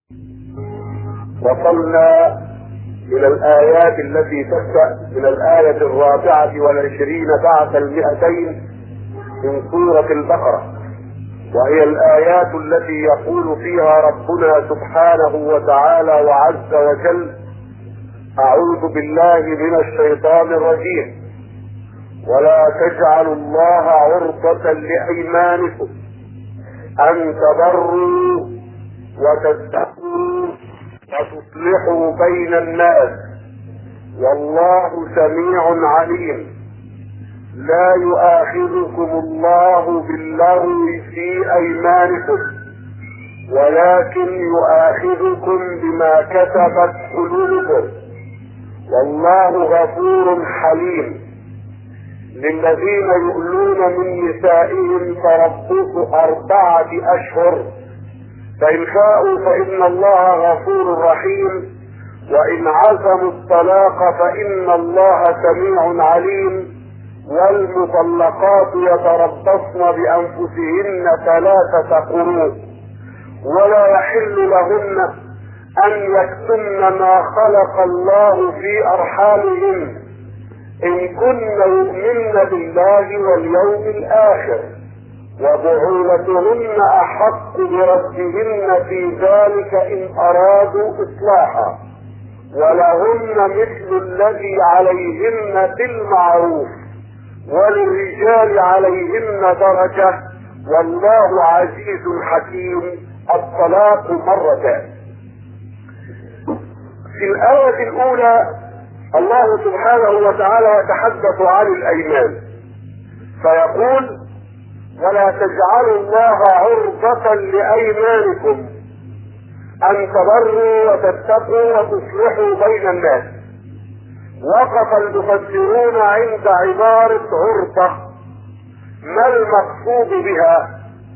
وصلنا إلى الآيات التي تبدأ من الآية 24 بعد 200 من سورة البقرة، وهي الآيات التي يقول فيها ربنا سبحانه وتعالى وعز وجل: أعوذ بالله من الشيطان الرجيم، ولا تجعلوا الله عرضة لأيمانكم أن تبروا وتتقوا وتصلحوا بين الناس والله سميع عليم. لا يؤاخذكم الله باللغو في أيمانكم ولكن يؤاخذكم بما كسبت قلوبكم والله غفور حليم. للذين يؤلون من نسائهم تربص 4 أشهر، فإن شاءوا فإن الله غفور رحيم، وإن عزموا الطلاق فإن الله سميع عليم. والمطلقات يتربصن بأنفسهن 3 قروء، ولا يحل لهن أن يكتمن ما خلق الله في أرحامهن إن كن يؤمن بالله واليوم الآخر، وبعولتهن أحق بردهن في ذلك إن أرادوا إصلاحا، ولهن مثل الذي عليهن بالمعروف، وللرجال عليهن درجة، والله عزيز حكيم. الطلاق 2. في الآية الأولى الله سبحانه وتعالى يتحدث عن الأيمان فيقول: ولا تجعلوا الله عرضة لأيمانكم أن تبروا وتتقوا وتصلحوا بين الناس. وقف المفسرون عند عبارة عرضة، ما المقصود بها؟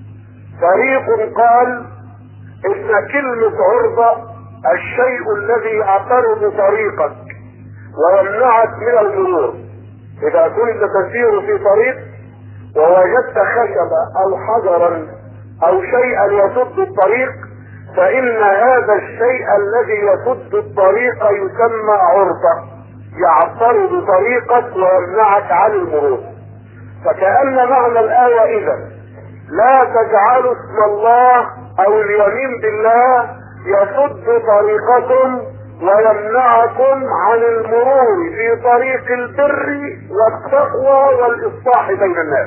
فريق قال إن كلمة عرضة الشيء الذي يعترض طريقك ويمنعك من المرور. إذا كنت تسير في طريق ووجدت خشبة أو حجرا أو شيئا يسد الطريق، فإن هذا الشيء الذي يسد الطريق يسمى عرضة، يعترض طريقك ويمنعك عن المرور. فكأن معنى الآية إذا لا تجعلوا اسم الله أو اليمين بالله يسد طريقكم ويمنعكم عن المرور في طريق البر والتقوى والإصلاح بين الناس.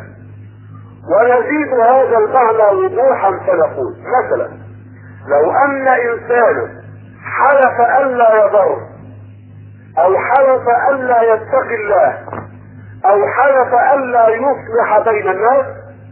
ونزيد هذا المعنى وضوحا فنقول: مثلا لو أن إنسانا حلف ألا يضر، أو حلف ألا يتقي الله، أو حلف ألا يصلح بين الناس،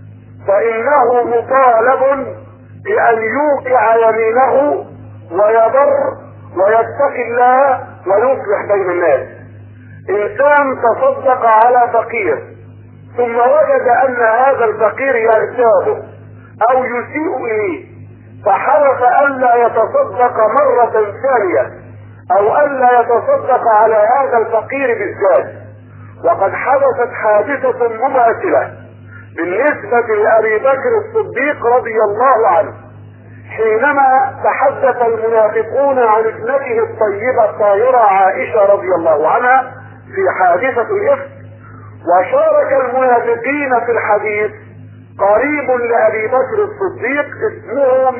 فإنه مطالب بأن يوقع يمينه ويبر ويتقي الله ويصلح بين الناس. إنسان تصدق على فقير ثم وجد أن هذا الفقير يغتابه أو يسيء إليه، فحلف ألا يتصدق مرة ثانية أو ألا يتصدق على هذا الفقير بالذات. وقد حدثت حادثة مماثلة بالنسبة لأبي بكر الصديق رضي الله عنه، حينما تحدث المنافقون عن ابنته الطيبة الطاهرة عائشة رضي الله عنها في حادثة الإفك، وشارك المنافقين في الحديث قريب لأبي بكر الصديق اسمه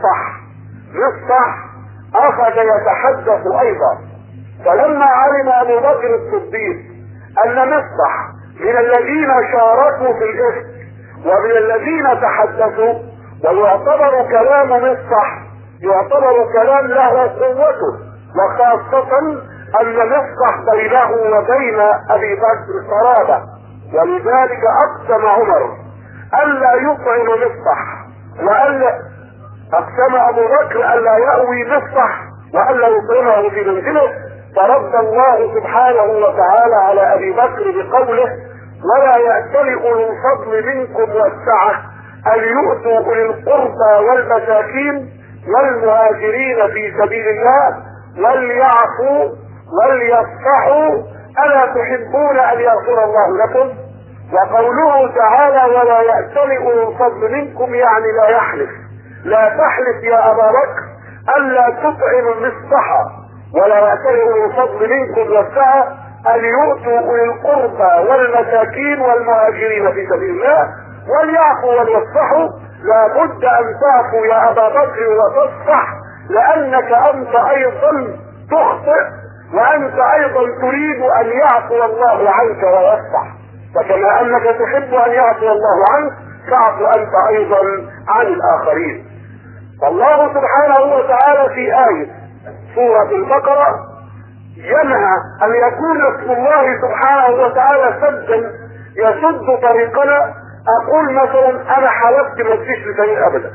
مصطح أخذ يتحدث أيضا. فلما علم أبو بكر الصديق أن مصطح من الذين شاركوا في الإفك ومن الذين تحدثوا، ويعتبر كلام مصطح يعتبر كلام له قوته، وخاصة أن مصطح بينه وبين أبي بكر قرابة، ولذلك أقسم عمر ألا يطعم مصطح، أقسم أبو بكر ألا يأوي مصطح وألا يطعمه في منزله. فرد الله سبحانه وتعالى على أبي بكر بقوله: ولا يأتل أولو الفضل منكم والسعة أن يؤتوا أولي القربى والمساكين والمهاجرين في سبيل الله وليعفوا وليصفحوا ألا تحبون أن يغفر الله لكم؟ وقوله تعالى: ولا يأتل أولو الفضل منكم، يعني لا يحلف. لا تحلف يا أبا بكر الا تطعموا المصطحى ولا يأتلوا الفضل منكم والسعة ان يؤتوا اولي القربى والمساكين والمهاجرين في سبيل الله وليعفوا وليصفحوا. لابد ان تعفو يا ابا بكر وتصفح، لانك انت ايضا تخطئ، وانت ايضا تريد ان يعفو الله عنك ويصفح، فكما انك تحب ان يعفو الله عنك فاعفو انت ايضا عن الاخرين. الله سبحانه وتعالى في آية سورة البقرة ينهى ان يكون اسم الله سبحانه وتعالى سدا يسد طريقنا. اقول مثلا انا حلفت ما تجيش لسنين ابدا،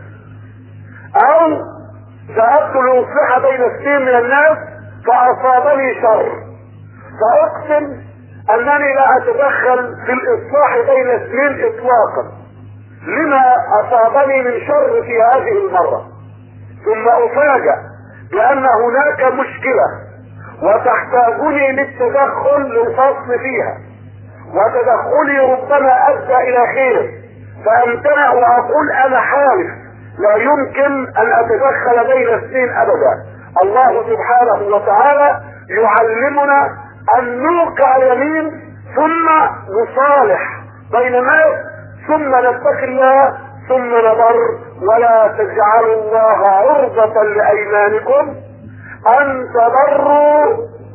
او ذهبت لاصلح بين اثنين من الناس فاصابني شر، فاقسم انني لا اتدخل في الاصلاح بين اثنين اطلاقا لما اصابني من شر في هذه المرة، ثم افاجأ بان هناك مشكلة وتحتاجني للتدخل للفصل فيها، وتدخلي ربما ادى الى خير، فامتنع واقول انا حالف لا يمكن ان اتدخل بين اثنين ابدا. الله سبحانه وتعالى يعلمنا ان نوقع يمين ثم نصالح بين الناس ثم نتقي الله ثم نبر، ولا تجعلوا الله عرضة لايمانكم ان تبروا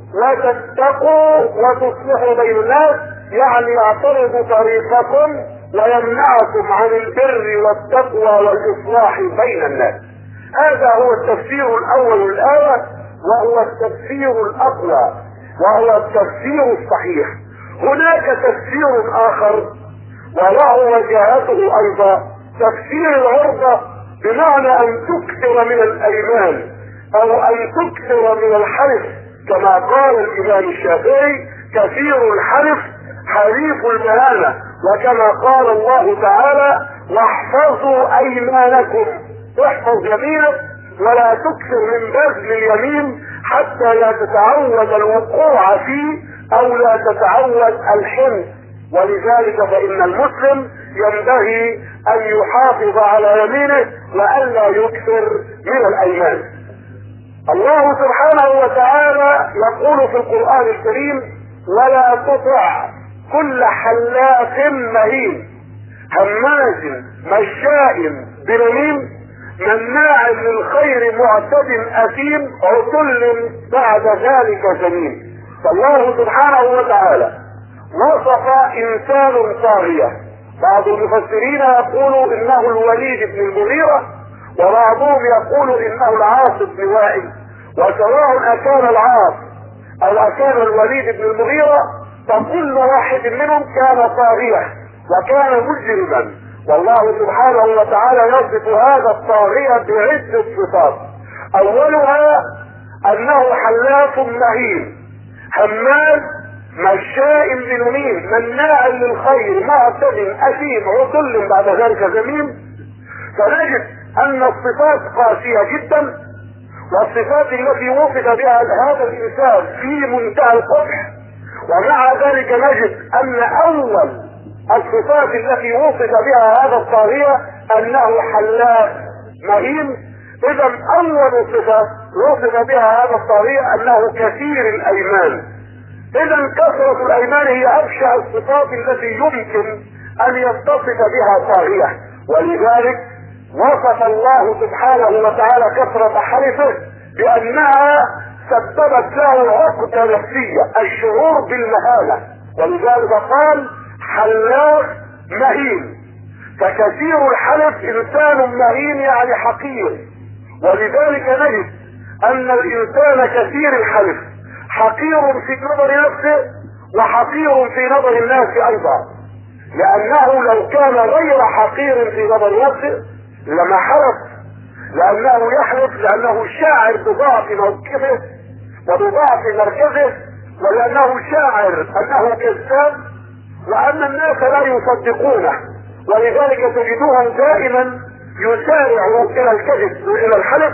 وتتقوا وتصلحوا بين الناس، يعني يعترض طريقكم ويمنعكم عن البر والتقوى والاصلاح بين الناس. هذا هو التفسير الاول للآية، وهو التفسير الاقوى وهو التفسير الصحيح. هناك تفسير اخر وله وجهته ايضا، تفسير العرضة بمعنى ان تكثر من الايمان او ان تكثر من الحلف، كما قال الامام الشافعي كثير الحلف حليف المهانة، وكما قال الله تعالى واحفظوا ايمانكم، احفظ يمينك ولا تكثر من بذل اليمين حتى لا تتعود الوقوع فيه او لا تتعود الحنث. ولذلك فان المسلم ينبغي ان يحافظ على يمينه والا يكثر من الايمان. الله سبحانه وتعالى يقول في القرآن الكريم ولا تطع كل حلاف مهين هماز مشاء بنميم مناع للخير معتد اثيم عتل بعد ذلك زنيم. فالله سبحانه وتعالى وصف انسان طاغية. بعض المفسرين يقول انه الوليد بن المغيرة، وبعضهم يقول انه العاص بن وائل، وسواء اكان العاص او اكان الوليد بن المغيرة فكل واحد منهم كان طاغية وكان مجرما. والله سبحانه وتعالى يصف هذا الطاغية بعدة صفات، اولها انه حلاف مهين هماز مشاء بنميم مناع للخير معتد اثيم عتل بعد ذلك زميم. فنجد ان الصفات قاسية جدا، والصفات التي وصف بها هذا الانسان في منتهى القبح، ومع ذلك نجد ان اول الصفات التي وصف بها هذا الطاغية انه حلاف مهين. اذا اول صفة وصف بها هذا الطاغية انه كثير الايمان. اذا كثرة الايمان هي ابشع الصفات التي يمكن ان يتصف بها طاغية، ولذلك وصف الله سبحانه وتعالى كثرة حلفه بانها سببت له عقدة نفسية الشعور بالمهانة، ولذلك قال حلاف مهين. فكثير الحلف انسان مهين يعني حقير، ولذلك نجد ان الانسان كثير الحلف حقير في نظر نفسه وحقير في نظر الناس ايضا، لانه لو كان غير حقير في نظر نفسه لما حلف، لانه يحلف لانه شاعر بضعف موقفه وبضعف مركزه، ولانه شاعر انه كذاب وان الناس لا يصدقونه، ولذلك تجدوهم دائما يسارعوا الى الكذب والى الحلف.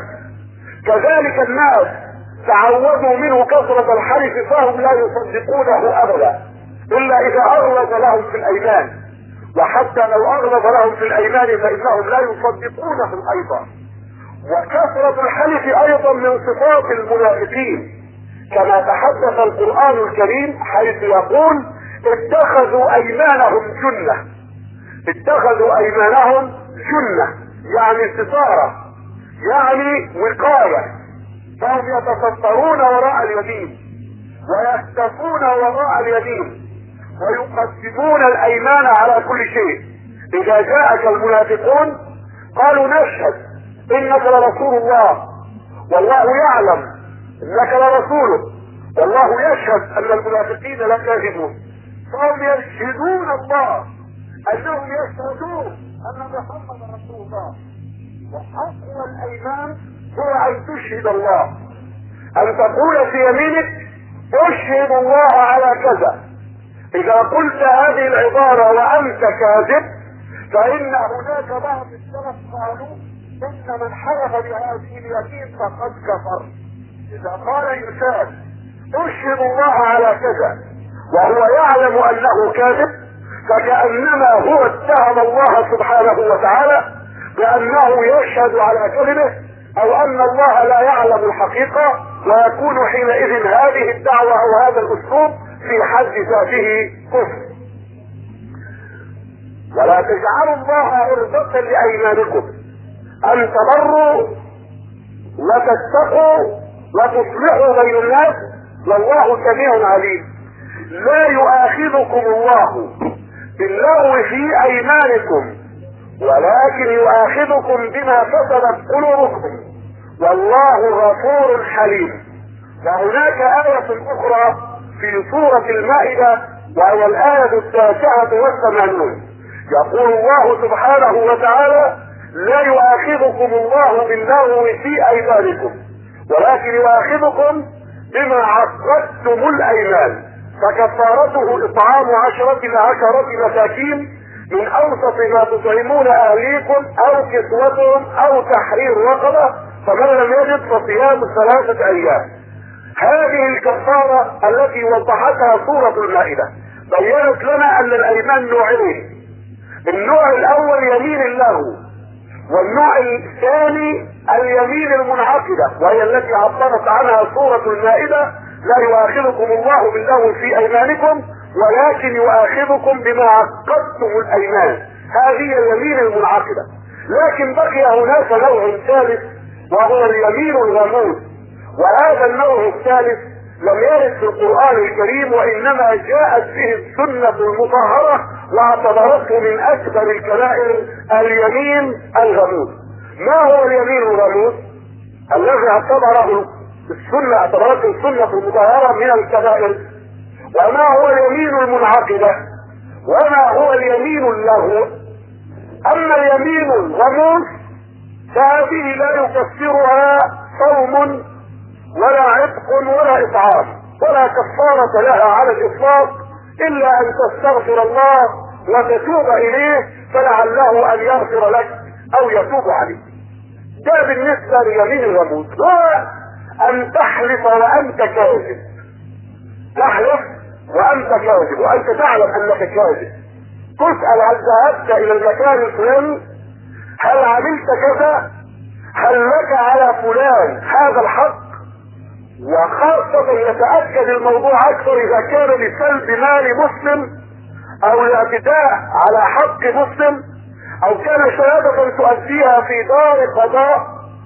كذلك الناس تعودوا منه كثرة الحلف فهم لا يصدقونه ابدا الا اذا اغلظ لهم في الايمان، وحتى لو اغلظ لهم في الايمان فانهم لا يصدقونه ايضا. وكثرة الحلف ايضا من صفات المنافقين، كما تحدث القرآن الكريم حيث يقول اتخذوا ايمانهم جنة. اتخذوا ايمانهم جنة يعني ستارة، يعني وقاية، فهم يتسترون وراء اليمين ويختفون وراء اليمين ويقدمون الايمان على كل شيء. اذا جاءك المنافقون قالوا نشهد انك لرسول الله والله يعلم انك لرسوله والله يشهد ان المنافقين لكاذبون، فهم يشهدون الله انهم يشهدون ان محمد رسول الله. وحق الايمان هو ان تشهد الله، ان تقول في يمينك اشهد الله على كذا. اذا قلت هذه العبارة وانت كاذب فان هناك بعض السلف قالوا ان من حلف بهذه اليمين فقد كفر. اذا قال انسان اشهد الله على كذا وهو يعلم انه كاذب فكأنما هو اتهم الله سبحانه وتعالى بانه يشهد على كذبه او ان الله لا يعلم الحقيقة، ويكون حينئذ هذه الدعوة او هذا الاسلوب في حد ذاته كفر. ولا تجعلوا الله عرضة لايمانكم ان تبروا وتتقوا وتصلحوا بين الناس والله سميع عليم. لا يؤاخذكم الله باللغو في ايمانكم ولكن يؤاخذكم بما كسبت قلوبكم والله غفور حليم. وهناك آية اخرى في سورة المائدة وهي الآية 89 يقول الله سبحانه وتعالى لا يؤاخذكم الله باللغو في ايمانكم ولكن يؤاخذكم بما عقدتم الايمان فكفارته اطعام 10 مساكين من اوسط ما تطعمون اهليكم او كسوتهم او تحرير رقبة فمن لم يجد فصيام 3 ايام. هذه الكفارة التي وضحتها سورة المائدة بينت لنا ان الايمان نوعين، النوع الاول يمين اللغو والنوع الثاني اليمين المنعقدة وهي التي عبرت عنها سورة المائدة لا يؤاخذكم الله باللغو في ايمانكم ولكن يؤاخذكم بما عقدتم الايمان. هذه اليمين المنعقدة. لكن بقي هناك نوع ثالث وهو اليمين الغموس، وهذا النوع الثالث لم يرد في القرآن الكريم وانما جاءت به السنة المطهرة واعتبرته من اكبر الكبائر اليمين الغموس. ما هو اليمين الغموس الذي اعتبرته السنة المطهرة من الكبائر؟ وما هو اليمين المنعقدة؟ وما هو اليمين اللغو؟ اما اليمين الغموس فهذه لا يكفرها صوم ولا عتق ولا اطعام ولا كفارة لها على الاطلاق الا ان تستغفر الله وتتوب اليه فلعله ان يغفر لك او يتوب عليك. ده بالنسبة ليمين الغموس. وان تحلف وانت كاذب، تحلف وانت كاذب وانت تعلم انك كاذب، تسأل هل ذهبت الى المكان الفلاني، هل عملت كذا، هل لك على فلان هذا الحق، وخاصة يتأكد الموضوع اكثر اذا كان لسلب مال مسلم او الاعتداء على حق مسلم او كان شهادة تؤديها في دار قضاء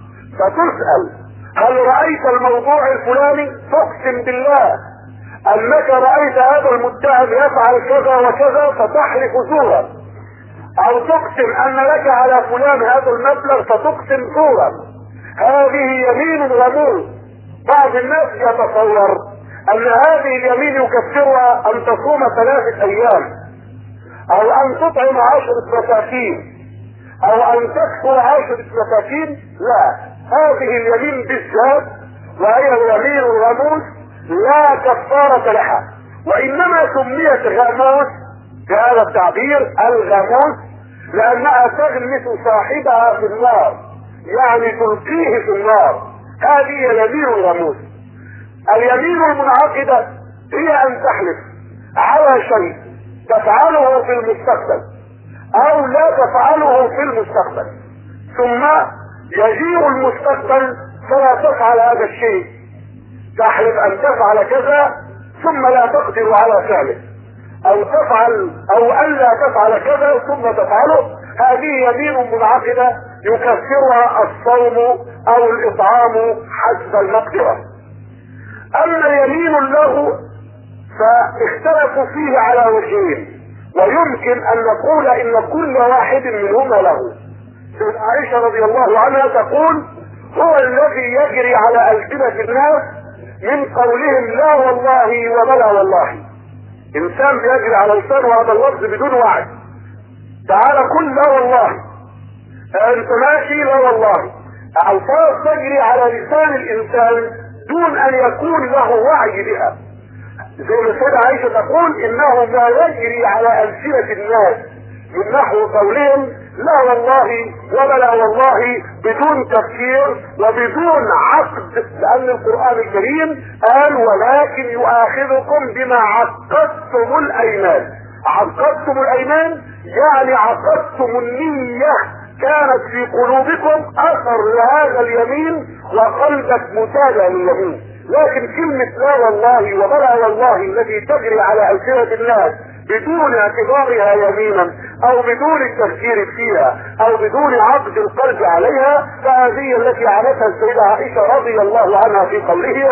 فتسأل هل رأيت الموضوع الفلاني، تقسم بالله انك رأيت هذا المتهم يفعل كذا وكذا فتحلف زورا، او تقسم ان لك على فلان هذا المبلغ فتقسم زورا. هذه يمين غموس. بعض الناس يتصور ان هذه اليمين يكفرها ان تصوم 3 ايام او ان تطعم 10 مساكين او ان تكسر 10 مساكين. لا، هذه اليمين بالذات وهي اليمين الغموس لا كفارة لها، وانما سميت غموس بهذا التعبير الغموس لانها تغمس صاحبها في النار، يعني تلقيه في النار. هذه اليمين الغموس. اليمين المنعقدة هي ان تحلف على شيء تفعله في المستقبل او لا تفعله في المستقبل ثم يجيء المستقبل فلا تفعل هذا الشيء، تحلف ان تفعل كذا ثم لا تقدر على فعله، او تفعل او الا تفعل كذا ثم تفعله. هذه يمين منعقدة يكفرها الصوم او الاطعام حسب المقدرة. اما يمين له فاختلفوا فيه على وجهين، ويمكن ان نقول ان كل واحد منهما له. سيدة عائشة رضي الله عنها تقول: هو الذي يجري على ألسنة الناس من قولهم لا والله وبلا والله. انسان بيجري على لسانه هذا اللفظ بدون وعي، تعالى قل لا والله، انت ماشي لا والله. الفاظ تجري على لسان الانسان دون ان يكون له وعي بها. زي ما السيدة عائشة تقول: انه ما يجري على ألسنة الناس من نحو قولهم لا والله وبلا والله بدون تفكير وبدون عقد، لان القرآن الكريم قال: ولكن يؤاخذكم بما عقدتم الايمان. عقدتم الايمان يعني عقدتم النية، كانت في قلوبكم اثر لهذا اليمين وقلبك متابع لليمين. لكن كلمة لا والله وبلا والله التي تجري على ألسنة الناس بدون اعتبارها يمينا او بدون التفكير فيها او بدون عقد القلب عليها، فهذه التي عملتها السيدة عائشة رضي الله عنها في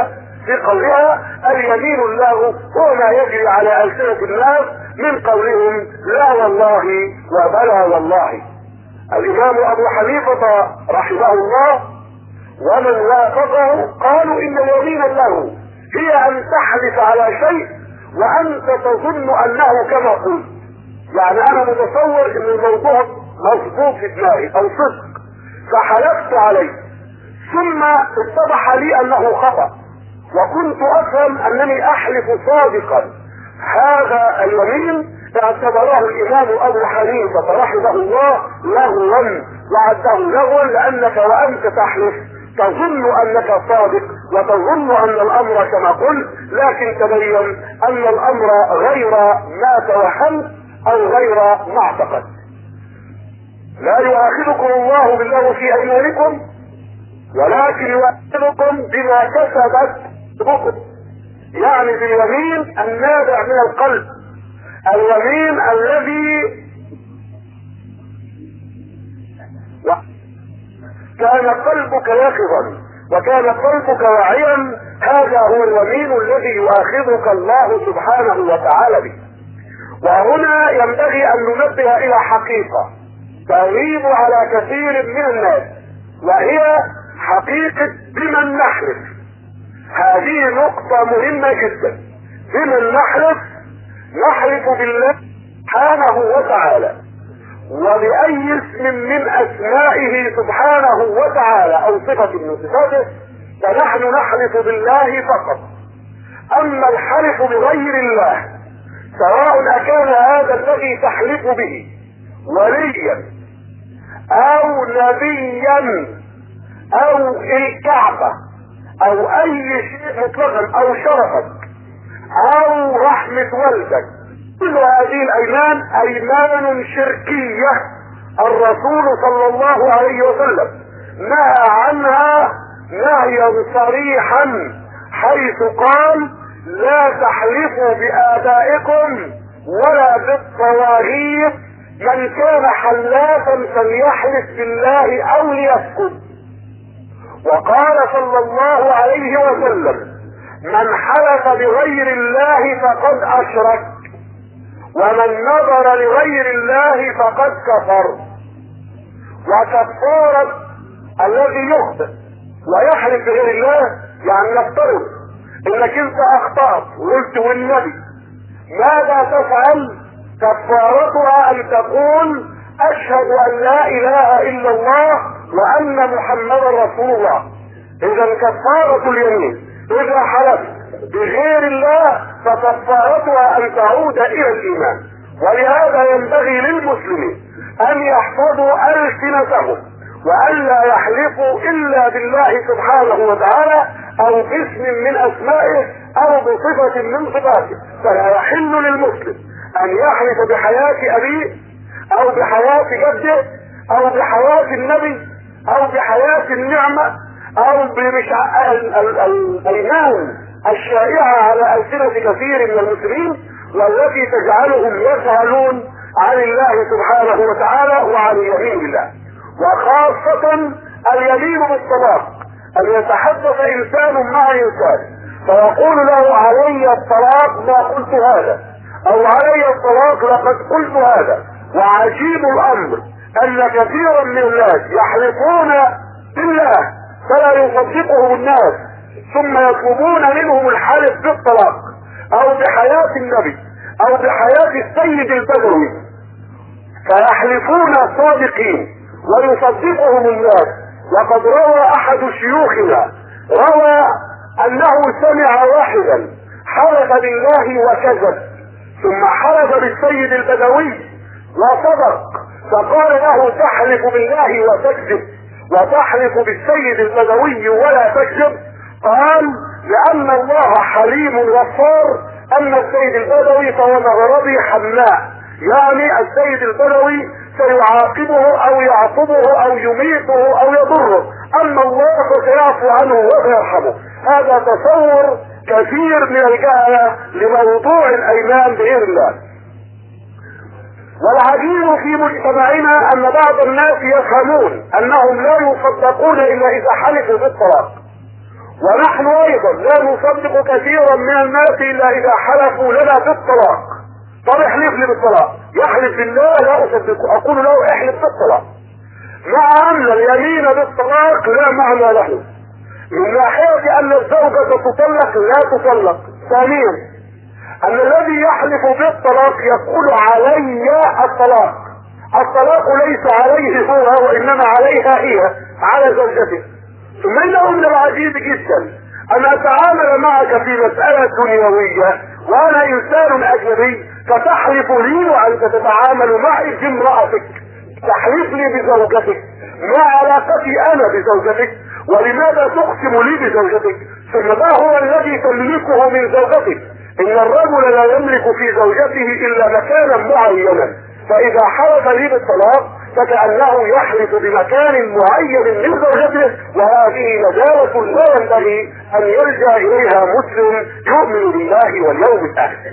قولها: اليمين الله هو ما يجري على ألسنة الناس من قولهم لا والله وبلا والله. الامام ابو حنيفة رحمه الله ومن وافقه قالوا ان اليمين له هي ان تحلف على شيء وانت تظن انه كما قلت. يعني انا متصور ان الموضوع مظبوط في دماغي او صدق، فحلفت عليه ثم اتضح لي انه خطأ وكنت افهم انني احلف صادقا. هذا اليمين اعتبره الامام ابو حنيفة رحمه الله لغوا، وعده لغوا، لانك وانت تحلف تظن انك صادق وتظن ان الامر كما قلت، لكن تبين ان الامر غير ما توهمت او غير ما اعتقدت. لا يؤاخذكم الله باللغو في ايمانكم ولكن يؤاخذكم بما كسبت قلوبكم، يعني باليمين النابع من القلب، اليمين الذي كان قلبك يقظا وكان قلبك واعيا. هذا هو اليمين الذي يؤاخذك الله سبحانه وتعالى به. وهنا ينبغي ان ننبه الى حقيقة تغيب على كثير من الناس، وهي حقيقة بمن نحلف. هذه نقطة مهمة جدا. بمن نحلف؟ نحلف بالله سبحانه وتعالى وبأي اسم من اسمائه سبحانه وتعالى او صفة من صفاته، فنحن نحلف بالله فقط. اما الحلف بغير الله سواء اكان هذا الذي تحلف به وليا او نبيا او الكعبة او اي شيء مطلقا او شرفك او رحمة والدك، كل هذه الايمان ايمان شركية. الرسول صلى الله عليه وسلم نهى عنها نهيا صريحا حيث قال: لا تحلفوا بآبائكم ولا بالطواغيت، من كان حلافا فليحلف بالله او ليسكت. وقال صلى الله عليه وسلم: من حلف بغير الله فقد اشرك، ومن نظر لغير الله فقد كفر. وكفارة الذي يخطئ ويحلف بغير الله، يعني نفترض انك انت اخطأت وقلت والنبي، ماذا تفعل؟ كفارتها ان تقول: اشهد ان لا اله الا الله وان محمدا رسول الله. اذا كفارة اليمين اذا حلفت بغير الله فكفارتها ان تعود الى الايمان. ولهذا ينبغي للمسلمين ان يحفظوا السنتهم والا يحلفوا الا بالله سبحانه وتعالى او باسم من اسمائه او بصفة من صفاته. فلا يحل للمسلم ان يحلف بحياة ابيه او بحياة جده او بحياة النبي او بحياة النعمة او الايمان الشائعة على ألسنة كثير من المسلمين والتي تجعلهم يسألون عن الله سبحانه وتعالى وعن يمين الله، وخاصة اليمين بالطلاق، ان يتحدث انسان مع انسان فيقول له علي الطلاق ما قلت هذا، او علي الطلاق لقد قلت هذا. وعجيب الامر ان كثيرا من الناس يحلفون بالله فلا يصدقهم الناس، ثم يطلبون منهم الحلف بالطلاق او بحياة النبي او بحياة السيد البدوي، فيحلفون صادقين ويصدقهم الناس. وقد روى احد شيوخنا روى انه سمع واحدا حلف بالله وكذب، ثم حلف بالسيد البدوي وصدق، فقال له تحلف بالله وتكذب وتحلف بالسيد البدوي ولا تكذب؟ قال لان الله حليم غفار، اما السيد البدوي فهو مغربي حماء، يعني السيد البدوي سيعاقبه او يعصبه او يميته او يضره، اما الله فسيعفو عنه وسيرحمه. هذا تصور كثير من الجهلة لموضوع الايمان بغير الله. والعجيب في مجتمعنا ان بعض الناس يفهمون انهم لا يصدقون الا اذا حلفوا بالطلاق، ونحن ايضا لا نصدق كثيرا من الناس الا اذا حلفوا لنا بالطلاق. طب احلف لي بالطلاق، يحلف بالله لا اصدقه، اقول له احلف بالطلاق، مع ان اليمين بالطلاق لا معنى له، من ناحية ان الزوجة تطلق لا تطلق. ثانيا ان الذي يحلف بالطلاق يقول علي الطلاق، الطلاق ليس عليه هو وانما عليها هي، على زوجته. ثم انه من العجيب جدا ان اتعامل معك في مسألة دنيوية وانا انسان اجنبي فتحلف لي وانت تتعامل معي بامرأتك، تحلف لي بزوجتك، ما علاقتي انا بزوجتك؟ ولماذا تقسم لي بزوجتك؟ ثم ما هو الذي تملكه من زوجتك؟ ان الرجل لا يملك في زوجته الا مكانا معينا، فاذا حلف لي بالطلاق فكأنه يحلف بمكان معين من زوجته، وهذه ندالة لا ينبغي ان يلجأ اليها مسلم يؤمن بالله واليوم الاخر.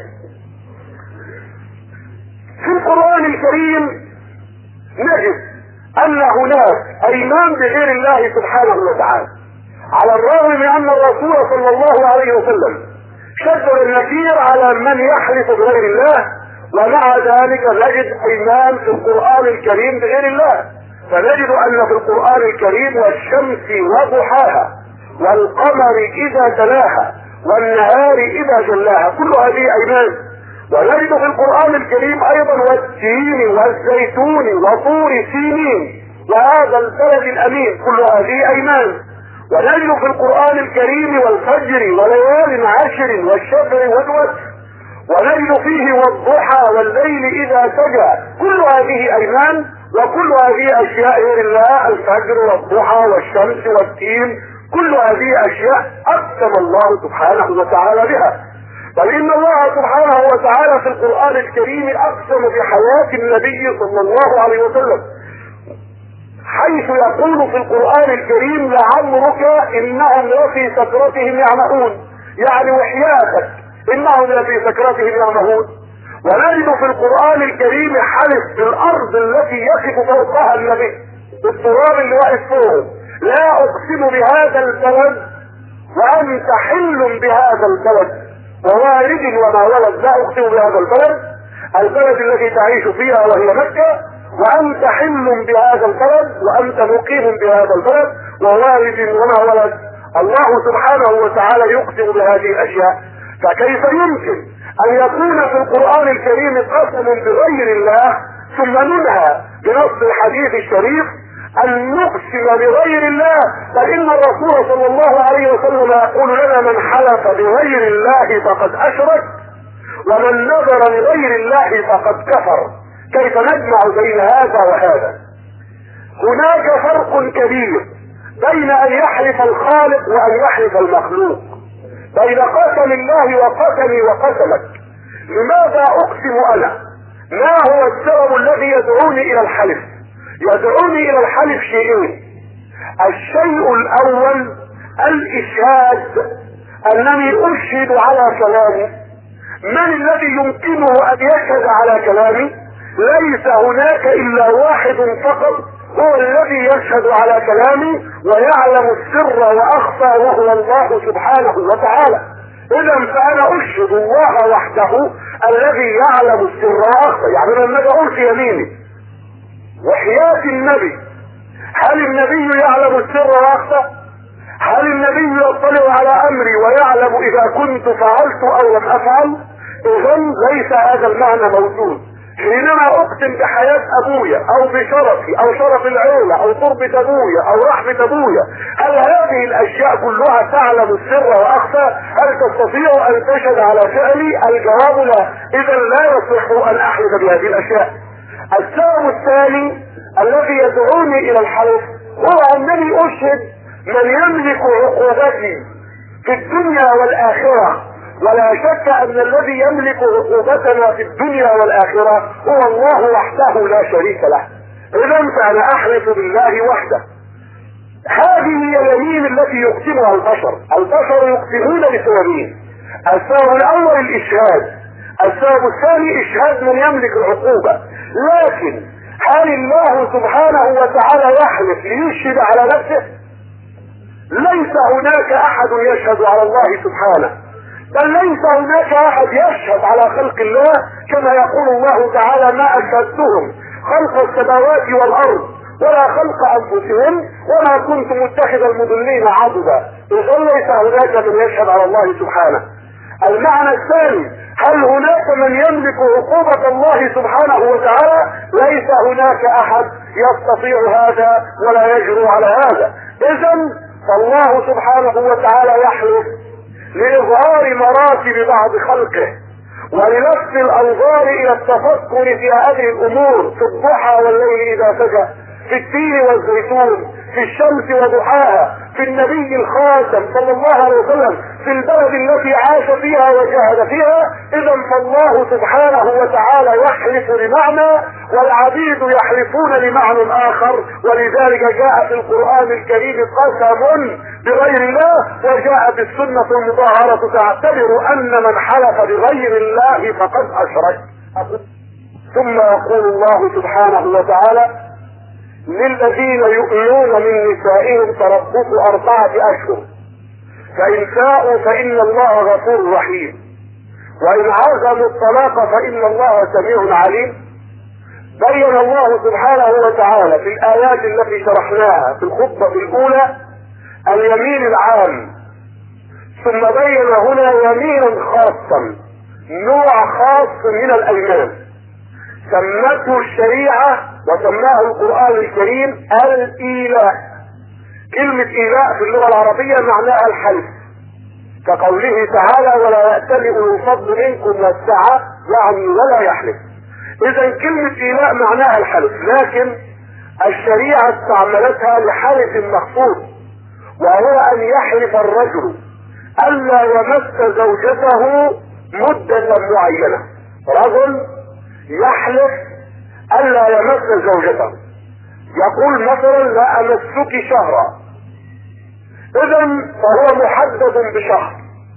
في القرآن الكريم نجد ان هناك ايمان بغير الله سبحانه وتعالى، على الرغم من ان الرسول صلى الله عليه وسلم شدد النكير على من يحلف بغير الله، ومع ذلك نجد ايمان في القرآن الكريم بغير الله. فنجد ان في القرآن الكريم والشمس وضحاها والقمر اذا تلاها والنهار اذا جلاها، كل هذه ايمان. ونجد في القرآن الكريم ايضا والتين والزيتون وطور سينين وهذا البلد الامين، كل هذه ايمان. ونجد في القرآن الكريم والفجر وليال عشر والشفع والوتر، ونجد فيه والضحى والليل اذا سجى، كل هذه ايمان. وكل هذه اشياء غير الله، الفجر والضحى والشمس والتين، كل هذه اشياء اقسم الله سبحانه وتعالى بها. بل ان الله سبحانه وتعالى في القرآن الكريم اقسم بحياة النبي صلى الله عليه وسلم، حيث يقول في القرآن الكريم لعمرك انهم لفي سكرتهم يعمهون، يعني وحياتك انهم لفي سكرتهم يعمهون. ونجد في القرآن الكريم حلف بالارض التي يقف فوقها النبي، بالتراب اللي واقف فوقه، لا اقسم بهذا البلد وانت حل بهذا البلد ووالد وما ولد، لا اقسم بهذا البلد الذي تعيش فيها وهي مكة، وانت حل بهذا البلد وانت مقيم بهذا البلد ووالد وما ولد. الله سبحانه وتعالى يقسم بهذه الاشياء، فكيف يمكن ان يكون في القرآن الكريم قسم بغير الله ثم ننهى بنص الحديث الشريف ان نقسم بغير الله؟ بل ان الرسول صلى الله عليه وسلم يقول لنا من حلف بغير الله فقد اشرك ومن نظر لغير الله فقد كفر. كيف نجمع بين هذا وهذا؟ هناك فرق كبير بين ان يحلف الخالق وان يحلف المخلوق، بين قسم الله وقسمي وقسمك. لماذا اقسم انا؟ ما هو السبب الذي يدعوني الى الحلف؟ يدعوني الى الحلف شيئين: الشيء الاول الاشهاد، انني اشهد على كلامي. من الذي يمكنه ان يشهد على كلامي؟ ليس هناك الا واحد فقط هو الذي يشهد على كلامي ويعلم السر واخفى، وهو الله سبحانه وتعالى. اذا فانا اشهد الله وحده الذي يعلم السر واخفى. يعني لما اقول في يميني وحياة النبي، هل النبي يعلم السر واخفى؟ هل النبي يطلع على امري ويعلم اذا كنت فعلت او لم افعل؟ اذا ليس هذا المعنى موجود. حينما اقسم بحياة ابويا او بشرفي او شرف العيلة او تربة ابويا او رحمة ابويا، هل هذه الاشياء كلها تعلم السر واخفى؟ هل تستطيع ان تشهد على فعلي؟ الجواب لا. اذا لا يصح ان احلف بهذه الاشياء. السبب الثاني الذي يدعوني الى الحلف هو انني اشهد من يملك عقوبتي في الدنيا والاخرة، ولا شك ان الذي يملك عقوبتنا في الدنيا والاخرة هو الله وحده لا شريك له. اذا فانا احلف بالله وحده. هذه هي اليمين التي يقسمها البشر. البشر يقسمون بسببين: السبب الاول الاشهاد، السبب الثاني اشهاد من يملك العقوبة. لكن هل الله سبحانه وتعالى يحلف ليشهد على نفسه؟ ليس هناك احد يشهد على الله سبحانه، بل ليس هناك احد يشهد على خلق الله، كما يقول الله تعالى: ما اشهدتهم خلق السماوات والارض ولا خلق انفسهم وما كنت متخذ المضلين عضدا. اذا ليس هناك من يشهد على الله سبحانه. المعنى الثاني: هل هناك من يملك عقوبة الله سبحانه وتعالى؟ ليس هناك احد يستطيع هذا ولا يجرؤ على هذا. اذا فالله سبحانه وتعالى يحلف لإظهار مراتب بعض خلقه وللفت الأنظار إلى التفكر في هذه الأمور، في الضحى والليل إذا سجى، في التين والزيتون، في الشمس وضحاها، في النبي الخاتم صلى الله عليه وسلم، في البلد التي عاش فيها وجاهد فيها. إذا فالله سبحانه وتعالى يحلف لمعنى والعبيد يحلفون لمعنى آخر، ولذلك جاء في القرآن الكريم قسم بغير الله، وجاءت السنة المطهرة تعتبر أن من حلف بغير الله فقد أشرك. ثم يقول الله سبحانه وتعالى: للذين يؤمنون من نسائهم تربص 4 أشهر، فإن فاءوا فإن الله غفور رحيم، وإن عزموا الطلاق فإن الله سميع عليم. بين الله سبحانه وتعالى في الآيات التي شرحناها في الخطبة الأولى اليمين العام، ثم بين هنا يمينا خاصا، نوع خاص من الأيمان سمته الشريعة وسماه القرآن الكريم الإيلاء. كلمة إيلاء في اللغة العربية معناها الحلف، كقوله تعالى: ولا يأتل أولو الفضل منكم والسعة، يعني ولا يحلف. إذا كلمة إيلاء معناها الحلف، لكن الشريعة استعملتها لحلف مخصوص، وهو أن يحلف الرجل ألا يمس زوجته مدة معينة. رجل يحلف ألا يمس زوجته، يقول مثلا: لا أمسك شهرا، إذا فهو محدد بشهر.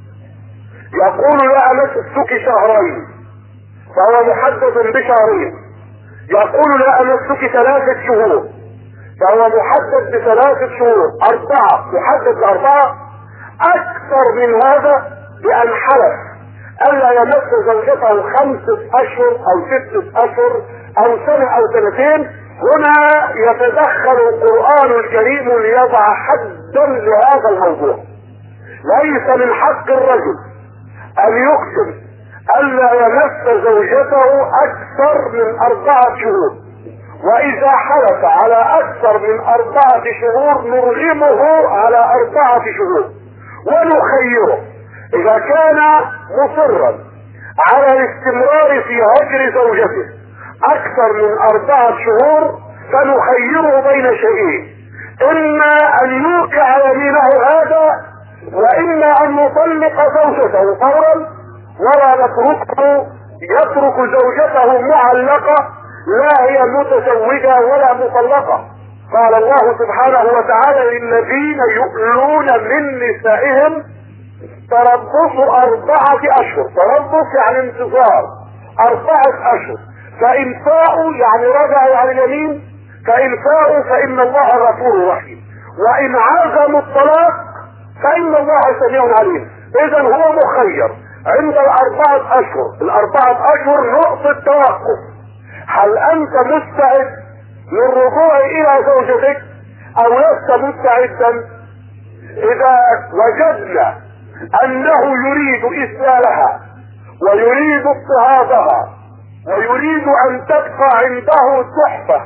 يقول: لا أمسك شهرين، فهو محدد بشهرين. يقول: لا أمسك 3 شهور، فهو محدد ب3 شهور. 4 محدد ب4. أكثر من هذا بأن حلف ألا يمس زوجته 5 أشهر أو 6 أشهر أو سنة أو 2 هنا يتدخل القرآن الكريم ليضع حدا لهذا الموضوع. ليس من حق الرجل أن يقسم ألا يمس زوجته أكثر من 4 شهور، وإذا حلف على أكثر من 4 شهور نرغمه على 4 شهور ونخيره. إذا كان مصرا على الاستمرار في هجر زوجته أكثر من 4 شهور فنخيره بين شيئين: إما أن يوقع يمينه هذا، وإما أن نطلق زوجته فورا ولا نتركه يترك زوجته معلقة لا هي متزوجة ولا مطلقة. قال الله سبحانه وتعالى للذين يؤلون من نسائهم تربص 4 أشهر. تربص يعني انتظار 4 أشهر، فإن فاءوا يعني رجعوا عن اليمين، فإن فاءوا فإن الله غفور رحيم، وإن عزموا الطلاق فإن الله سميع عليم. إذا هو مخير عند 4 أشهر. 4 أشهر نقطة توقف. هل أنت مستعد للرجوع إلى زوجتك أو لست مستعدا؟ إذا وجدنا أنه يريد إسلالها ويريد اضطهادها ويريد أن تبقى عنده تحفة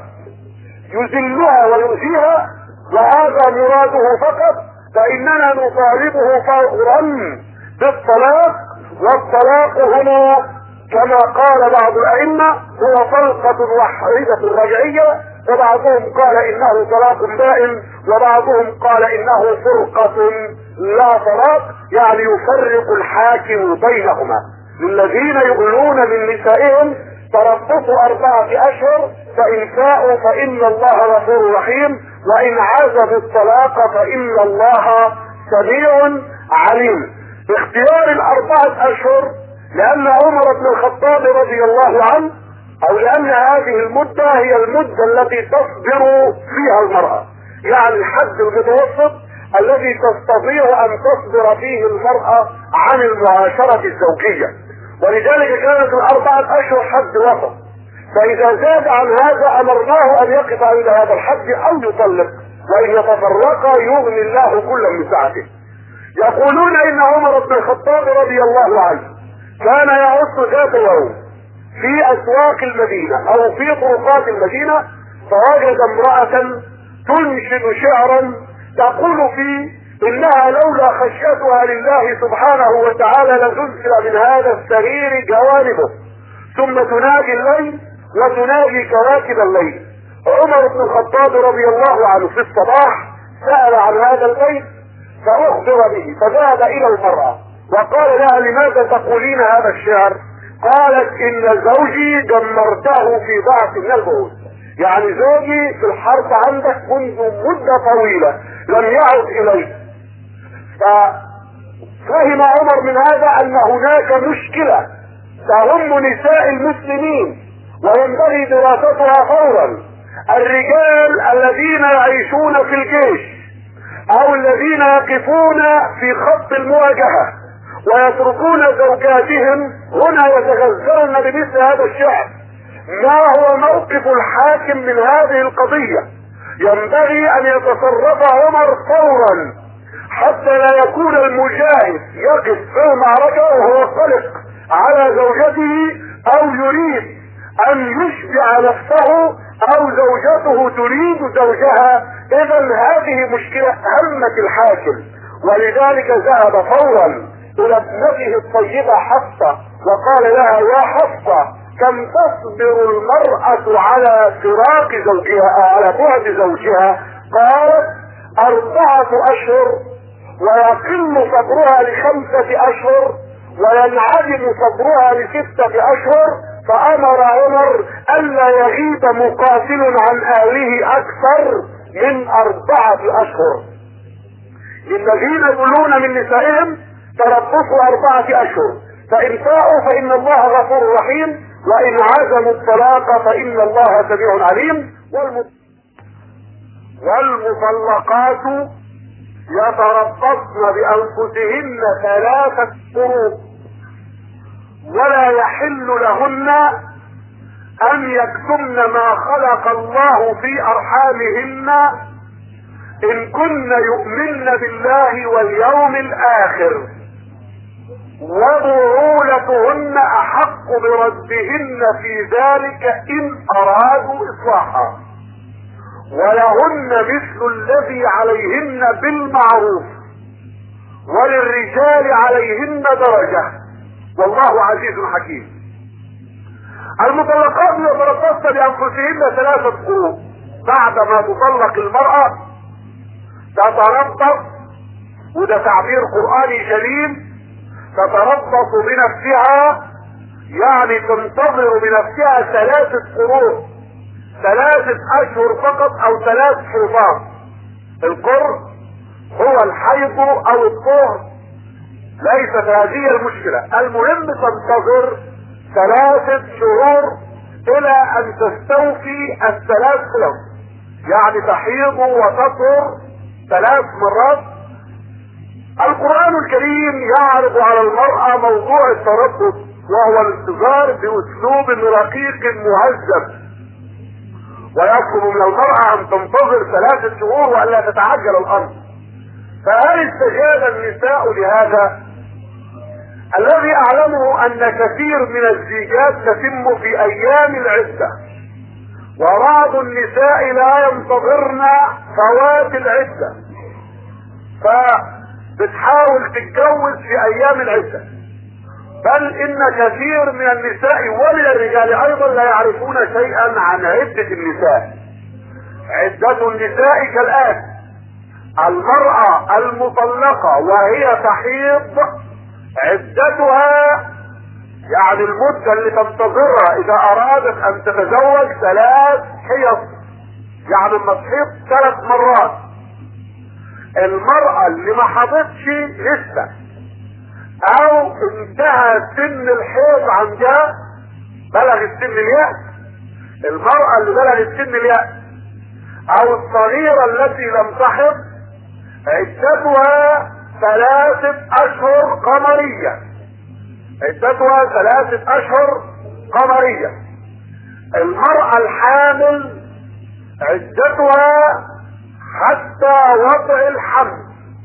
يذلها ويؤذيها وهذا مراده فقط، فإننا نطالبه فورا بالطلاق. والطلاق هنا كما قال بعض الأئمة هو طلقة واحدة رجعية، وبعضهم قال إنه طلاق دائم، وبعضهم قال إنه فرقة لا طلاق، يعني يفرق الحاكم بينهما. للذين يؤلون من نسائهم تربصوا 4 أشهر، فإن فاءوا فإن الله غفور رحيم، وإن عزموا الطلاق فإن الله سميع عليم. باختيار 4 أشهر لأن عمر بن الخطاب رضي الله عنه، أو لأن هذه المدة هي المدة التي تصبر فيها المرأة، يعني الحد المتوسط الذي تستطيع أن تصبر فيه المرأة عن المعاشرة الزوجية، ولذلك كانت 4 أشهر حد وسط. فإذا زاد عن هذا أمرناه أن يقف عند هذا الحد أو يطلق، وإن يتفرقا يغني الله كلا من سعته. يقولون إن عمر بن الخطاب رضي الله عنه كان يعص ذات يوم في أسواق المدينة أو في طرقات المدينة، فوجد امرأة تنشد شعرا تقول فيه إنها لولا خشيتها لله سبحانه وتعالى لزلزل من هذا السرير جوانبه، ثم تناجي الليل وتناجي كواكب الليل. عمر بن الخطاب رضي الله عنه في الصباح سأل عن هذا البيت فأخبر به، فذهب إلى المرأة وقال لها لماذا تقولين هذا الشعر؟ قالت إن زوجي جمرته في ضعف من البعوث، يعني زوجي في الحرب عندك منذ مدة طويلة لم يعد إليه. ففهم عمر من هذا أن هناك مشكلة تهم نساء المسلمين وينبغي دراستها فورا. الرجال الذين يعيشون في الجيش او الذين يقفون في خط المواجهة ويتركون زوجاتهم هنا يتغزلن بمثل هذا الشعر، ما هو موقف الحاكم من هذه القضية؟ ينبغي ان يتصرف عمر فورا حتى لا يكون المجاهد يقف في المعركة وهو قلق على زوجته او يريد ان يشبع نفسه او زوجته تريد زوجها. اذا هذه مشكلة همت الحاكم، ولذلك ذهب فورا الى ابنته الطيبة حفصة وقال لها يا حفصة كم تصبر المرأة على فراق زوجها على بعد زوجها؟ قالت 4 أشهر، ويقل صبرها ل5 أشهر، وينعدم صبرها ل6 أشهر. فأمر عمر ألا يغيب مقاتل عن أهله أكثر من 4 أشهر. للذين يؤلون من نسائهم تربصوا 4 أشهر، فإن فاءوا فإن الله غفور رحيم، وإن عزموا الطلاق فإن الله سميع عليم. والمطلقات يتربصن بأنفسهن 3 قروء، ولا يحل لهن أن يكتمن ما خلق الله في أرحامهن إن كن يؤمن بالله واليوم الآخر، وبعولتهن أحق بردهن في ذلك إن أرادوا إصلاحا، ولهن مثل الذي عليهن بالمعروف، وللرجال عليهن درجة، والله عزيز حكيم. المطلقات يتربصن بأنفسهن 3 قروء. بعدما تطلق المرأة تتربص، وده تعبير قرآني جليل، تتربص بنفسها يعني تنتظر بنفسها 3 قروء. 3 اشهر فقط او 3 حيضات. القر هو الحيض او الطهر، ليست هذه المشكلة. المهم تنتظر 3 شهور الى ان تستوفي 3 حيض، يعني تحيض وتطهر 3 مرات. القرآن الكريم يعرض على المرأة موضوع التردد، وهو الانتظار باسلوب رقيق مهذب، ويطلب من المرأة ان تنتظر 3 شهور والا تتعجل الامر. فهل استجاب النساء لهذا؟ الذي اعلمه ان كثير من الزيجات تتم في ايام العدة، وبعض النساء لا ينتظرن فوات العدة، فبتحاول تتجوز في ايام العدة. بل ان كثير من النساء ومن الرجال ايضا لا يعرفون شيئا عن عدة النساء. عدة النساء كالآتي: المرأة المطلقة وهي تحيض عدتها، يعني المدة اللي تنتظرها اذا ارادت ان تتزوج 3 حيض، يعني لما تحيض 3 مرات. المرأة اللي ما حاضتش لسه او انتهى سن الحيض عندها، بلغت سن اليأس، المرأة اللي بلغت سن اليأس او الصغيرة التي لم تحض، عدتها 3 اشهر قمرية. عدتها 3 اشهر قمرية. المرأة الحامل عدتها حتى وضع الحمل.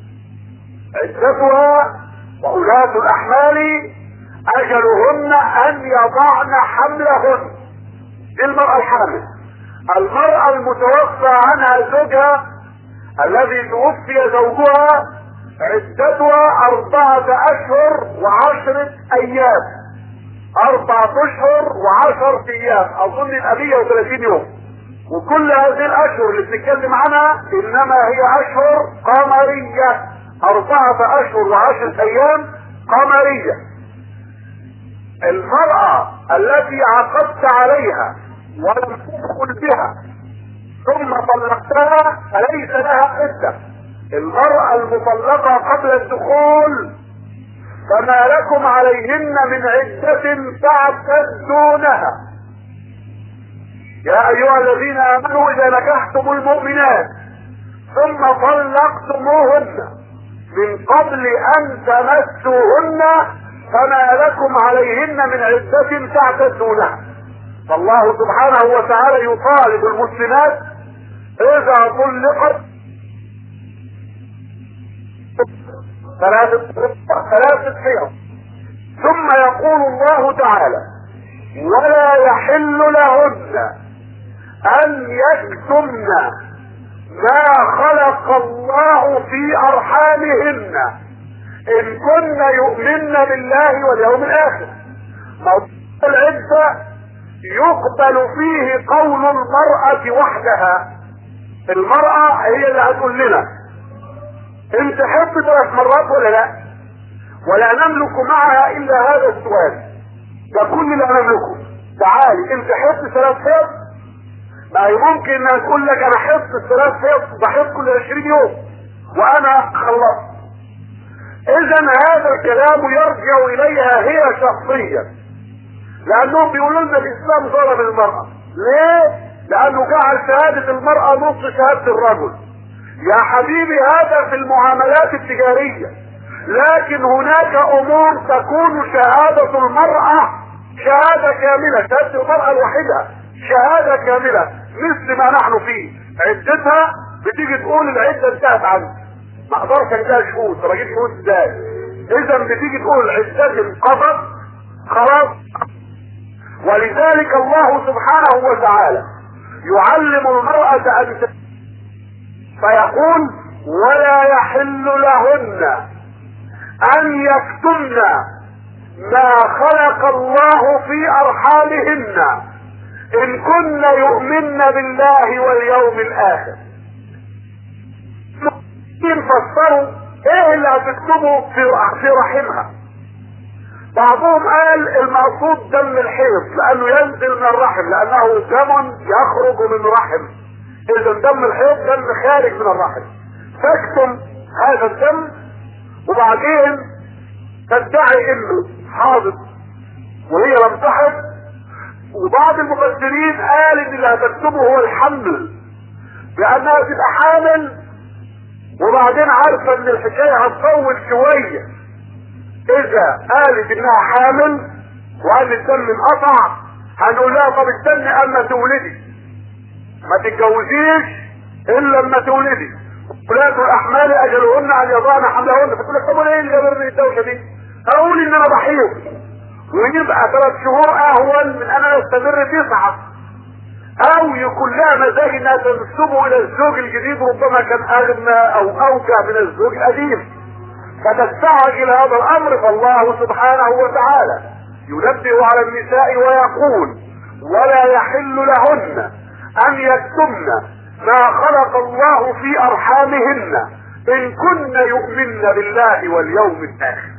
عدتها وأولاة الأحمال أجلهن أن يضعن حملهن. دي المرأة الحامل. المرأة المتوفى عنها زوجها الذي توفي زوجها عدتها 4 أشهر و10 أيام. 4 أشهر و10 أيام، أظن يبقى 130 يوم. وكل هذه الأشهر اللي بنتكلم عنها إنما هي أشهر قمرية، 4 أشهر و10 أيام قمرية. المرأة التي عقدت عليها ولم تدخل بها ثم طلقتها فليس لها عدة. المرأة المطلقة قبل الدخول فما لكم عليهن من عدة تعتدونها. يا أيها الذين آمنوا إذا نكحتم المؤمنات ثم طلقتموهن من قبل أن تمسوهن فما لكم عليهن من عدة تعتدونها. فالله سبحانه وتعالى يطالب المسلمات إذا طلقت 3 حيض، ثم يقول الله تعالى: ولا يحل لهن أن يكتمن ما خلق الله في أرحامهن إن كن يؤمن بالله واليوم الآخر. موضوع العدة يقبل فيه قول المرأة وحدها. المرأة هي اللي هتقول لنا: انت حب 3 مرات ولا لا؟ ولا نملك معها الا هذا السؤال، ده كل اللي نملكه. تعالي انت حب 3 حيض، ما هي ممكن انها تقول لك انا حفظ 3 حيض، بحب كل 20 يوم وانا خلصت. اذا هذا الكلام يرجع اليها هي شخصيا، لانهم بيقولوا لنا الاسلام ظلم المرأة. ليه؟ لانه جعل شهادة المرأة نص شهادة الرجل. يا حبيبي هذا في المعاملات التجارية، لكن هناك امور تكون شهادة المرأة شهادة كاملة، شهادة المرأة الوحيدة شهادة كاملة، مثل ما نحن فيه. عدتها بتيجي تقول العدة انتهت عنك، ما اقدرش اديها شهود، طب اجيب شهود ازاي؟ اذا بتيجي تقول عدتي انقضت خلاص. ولذلك الله سبحانه وتعالى يعلم المرأة ان فيقول: ولا يحل لهن ان يكتمن ما خلق الله في ارحامهن ان كن يؤمن بالله واليوم الاخر. فسروا ايه اللي هتكتبه في رحمها. بعضهم قال المقصود دم الحيض لانه ينزل من الرحم، لانه دم يخرج من رحم، اذا دم الحيض دم خارج من الرحم، تكتم هذا الدم وبعدين تدعي انه حاضر وهي لم تحض. وبعض المفسرين قال ان اللي هتكتبه هو الحمل، لانها تبقى حامل وبعدين عارفه ان الحكايه هتطول شويه. اذا قالت انها حامل وقال الدم انقطع هنقول لها طب استني اما تولدي، ما تتجوزيش الا لما تولدي، ولاة الاحمال اجلهن ان يضعن حملهن. فتقول لك طب ايه اللي جابرني الدوشه دي؟ اقول ان انا بحيض ويبقى 3 شهور اهون من ان انا استمر 9، او يكون لها مزاج انها تنسبه الى الزوج الجديد ربما كان اغنى او اوجع من الزوج القديم فتستعجل هذا الامر. فالله سبحانه وتعالى ينبه على النساء ويقول ولا يحل لهن ان يكتمن ما خلق الله في ارحامهن ان كن يؤمن بالله واليوم الاخر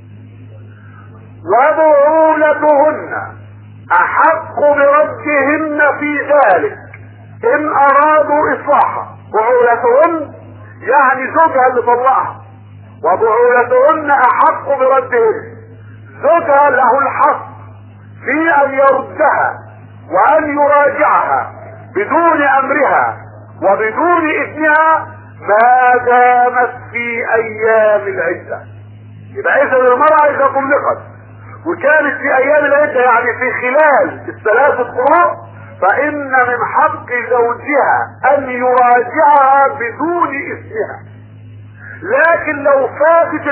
وبعولتهن احق بردهن في ذلك ان ارادوا اصلاحا. بعولتهن يعني زوجها اللي طلقها، وبعولتهن احق بردهن، زوجها له الحق في ان يردها وان يراجعها بدون امرها وبدون اذنها ما دامت في ايام العده. يبقى اذا المرأة اذا طلقت وكانت في ايام العده يعني في خلال ال3 قروء فان من حق زوجها ان يراجعها بدون اذنها. لكن لو فاتت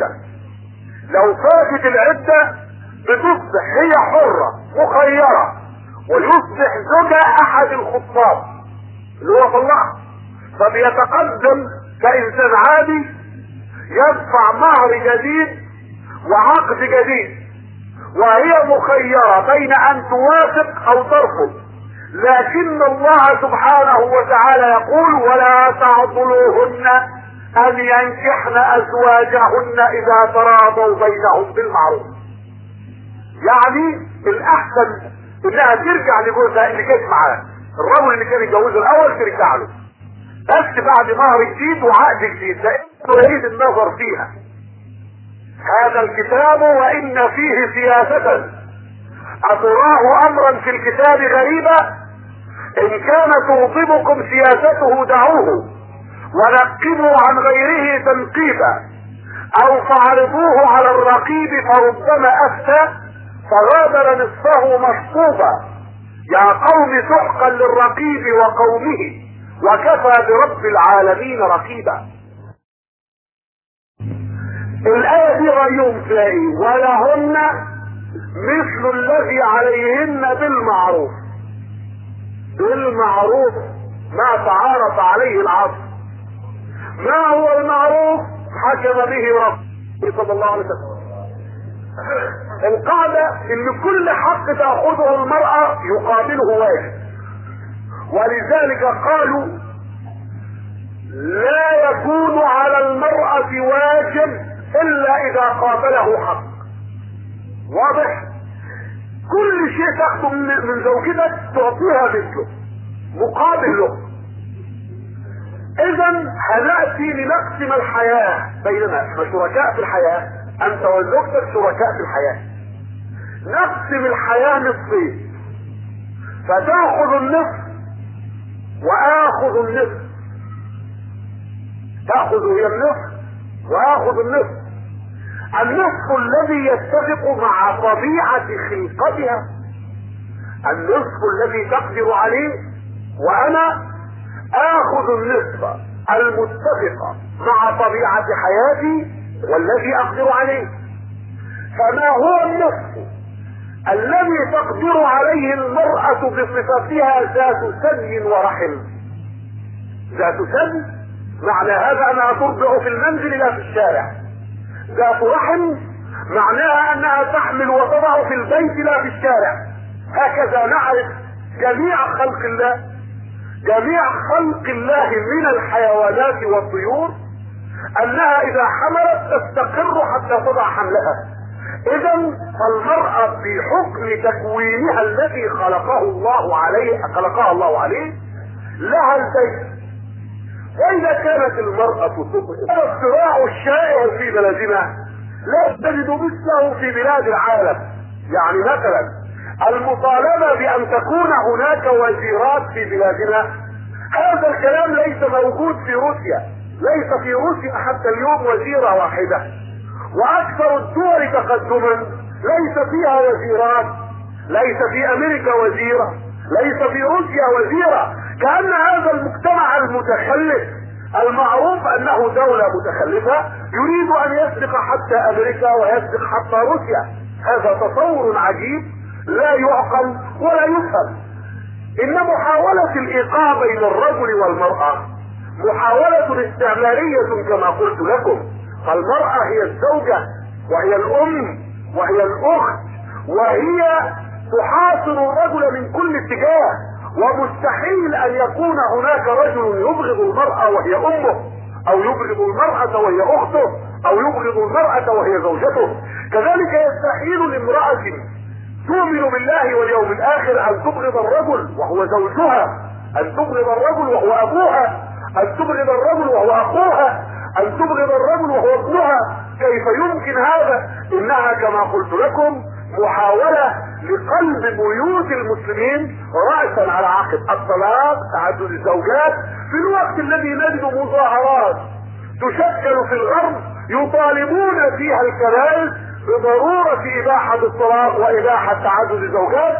العده بتصبح هي حرة مخيرة ويصبح زوجها احد الخطاب اللي هو طلقها، فبيتقدم كإنسان عادي يدفع مهر جديد وعقد جديد، وهي مخيرة بين ان توافق او ترفض. لكن الله سبحانه وتعالى يقول ولا تعضلوهن ان ينكحن ازواجهن اذا تراضوا بينهم بالمعروف. يعني الاحسن انها ترجع لجوزها اللي كانت معاه، الرجل اللي كان يتجوزها الاول ترجع له بس بعد مهر جديد وعقد جديد، لانه يريد النظر فيها. هذا الكتاب وان فيه سياسة اتراه امرا في الكتاب غريبا، ان كان تغضبكم سياسته دعوه ونقبوا عن غيره تنقيبا او فعرضوه على الرقيب فربما افتى فغادر نصفه مشطوبا. يا قوم سحقا للرقيب وقومه وكفى برب العالمين رقيبا. الآية دي غيوم تلاقي ولهن مثل الذي عليهن بالمعروف. بالمعروف ما تعارف عليه العصر. ما هو المعروف؟ حكم به رب صلى الله عليه وسلم. القاعدة ان كل حق تأخذه المرأة يقابله واجب، ولذلك قالوا لا يكون على المرأة واجب الا اذا قابله حق. واضح؟ كل شيء تاخده من زوجتك تعطيها مثله مقابل له. اذا هنأتي لنقسم الحياة بيننا، احنا شركاء في الحياة، انت وزوجتك شركاء في الحياة. نقسم الحياة نصفين، فتأخذ النصف واخذ النصف، تأخذ هي النصف واخذ النصف. النصف الذي يتفق مع طبيعة خلقتها، النصف الذي تقدر عليه، وانا اخذ النصف المتفق مع طبيعة حياتي والذي اقدر عليه. فما هو النصف الذي تقدر عليه المرأة بصفتها ذات ثدي ورحم؟ ذات ثدي معنى هذا انها ترضع في المنزل لا في الشارع. ذات رحم معناها انها تحمل وتضع في البيت لا في الشارع. هكذا نعرف جميع خلق الله، جميع خلق الله من الحيوانات والطيور انها اذا حملت تستقر حتى تضع حملها. اذا فالمرأة في حكم تكوينها الذي خلقها الله عليه لها البيت. واذا كانت المرأة تطلق الصراع الشائع في بلدنا لا تجد مثله في بلاد العالم. يعني مثلا المطالبة بان تكون هناك وزيرات في بلادنا، هذا الكلام ليس موجود في روسيا. ليس في روسيا حتى اليوم وزيرة واحدة، واكثر الدول تقدما ليس فيها وزيرات. ليس في امريكا وزيرة، ليس في روسيا وزيرة. كأن هذا المجتمع المتخلف المعروف انه دولة متخلفة يريد ان يسبق حتى امريكا ويسبق حتى روسيا. هذا تصور عجيب لا يعقل ولا يفهم. ان محاولة الايقاع بين الرجل والمرأة محاولة استعمارية كما قلت لكم. فالمرأة هي الزوجة وهي الام وهي الاخت، وهي تحاصر الرجل من كل اتجاه، ومستحيل ان يكون هناك رجل يبغض المرأة وهي امه، او يبغض المرأة وهي اخته، او يبغض المرأة وهي زوجته. كذلك يستحيل لامرأة تؤمن بالله واليوم الاخر ان تبغض الرجل وهو زوجها، ان تبغض الرجل وهو ابوها، ان تبغض الرجل وهو اخوها، ان تبغض الرجل وهو ابنها. كيف يمكن هذا؟ انها كما قلت لكم محاولة لقلب بيوت المسلمين رأسا على عقب الطلاق، تعدد الزوجات، في الوقت الذي نجد مظاهرات تشكل في الغرب يطالبون فيها الكنائس بضرورة اباحة الطلاق واباحة تعدد الزوجات.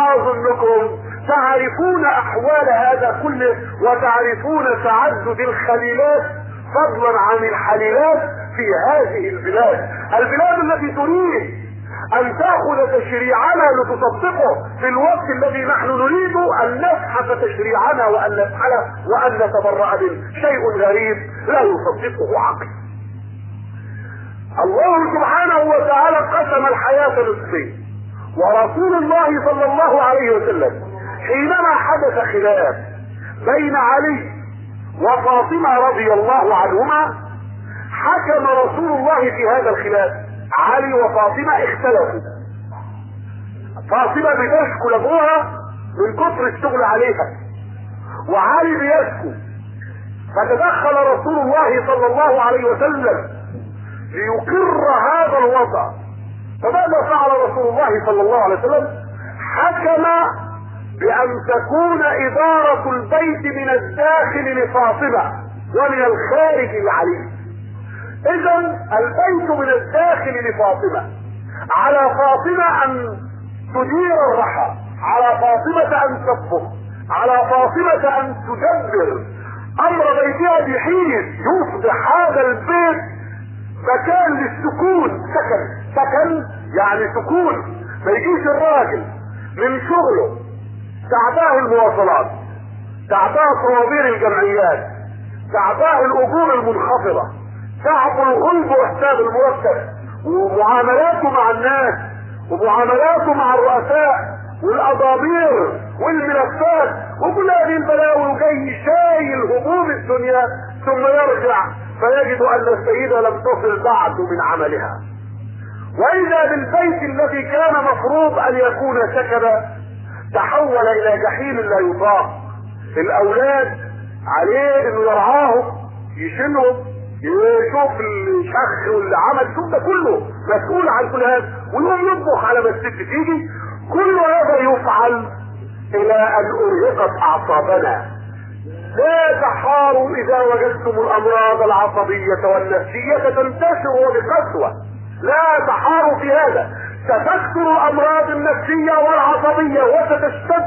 واظنكم تعرفون احوال هذا كله، وتعرفون تعدد الخليلات فضلا عن الحليلات في هذه البلاد التي تريد ان تأخذ تشريعنا لتطبقه في الوقت الذي نحن نريد ان نسحق تشريعنا وان نفعله وان نتبرأ منه. شيء غريب لا يصدقه عقل. الله سبحانه وتعالى قسم الحياة نصفين، ورسول الله صلى الله عليه وسلم حينما حدث خلاف بين علي وفاطمة رضي الله عنهما حكم رسول الله في هذا الخلاف. علي وفاطمة اختلفوا، فاطمة بتشكو لابوها من كثر الشغل عليها، وعلي بيشكو، فتدخل رسول الله صلى الله عليه وسلم ليقر هذا الوضع. فماذا فعل رسول الله صلى الله عليه وسلم؟ حكم بأن تكون إدارة البيت من الداخل لفاطمة ومن الخارج لعلي. إذا البيت من الداخل لفاطمة، على فاطمة أن تدير الرحى، على فاطمة أن تطبخ، على فاطمة أن تدبر أمر بيتها بحيث يصبح هذا البيت مكان للسكون. سكن يعني سكون. ما يجيش الراجل من شغله تعباه المواصلات، تعباه طوابير الجمعيات، تعباه الأجور المنخفضة، تعب الغلب وحساب المرتب، ومعاملاته مع الناس، ومعاملاته مع الرؤساء والأضابير والملفات وكل هذه البلاوي، وجاي شايل هموم الدنيا، ثم يرجع فيجد أن السيدة لم تصل بعد من عملها. وإذا بالبيت الذي كان مفروض أن يكون سكنا تحول إلى جحيم لا يطاق. الأولاد عليه إنه يرعاهم، يشيلهم، يشوف الشخ واللي عمل، شوف ده كله مسؤول عن كل هذا، ويقوم يطبخ على ما الست تيجي. كل هذا يفعل إلى أن أرهقت أعصابنا. لا تحاروا إذا وجدتم الأمراض العصبية والنفسية تنتشر وبقسوة. لا تحاروا في هذا، ستكثر الأمراض النفسية والعصبية وستشتد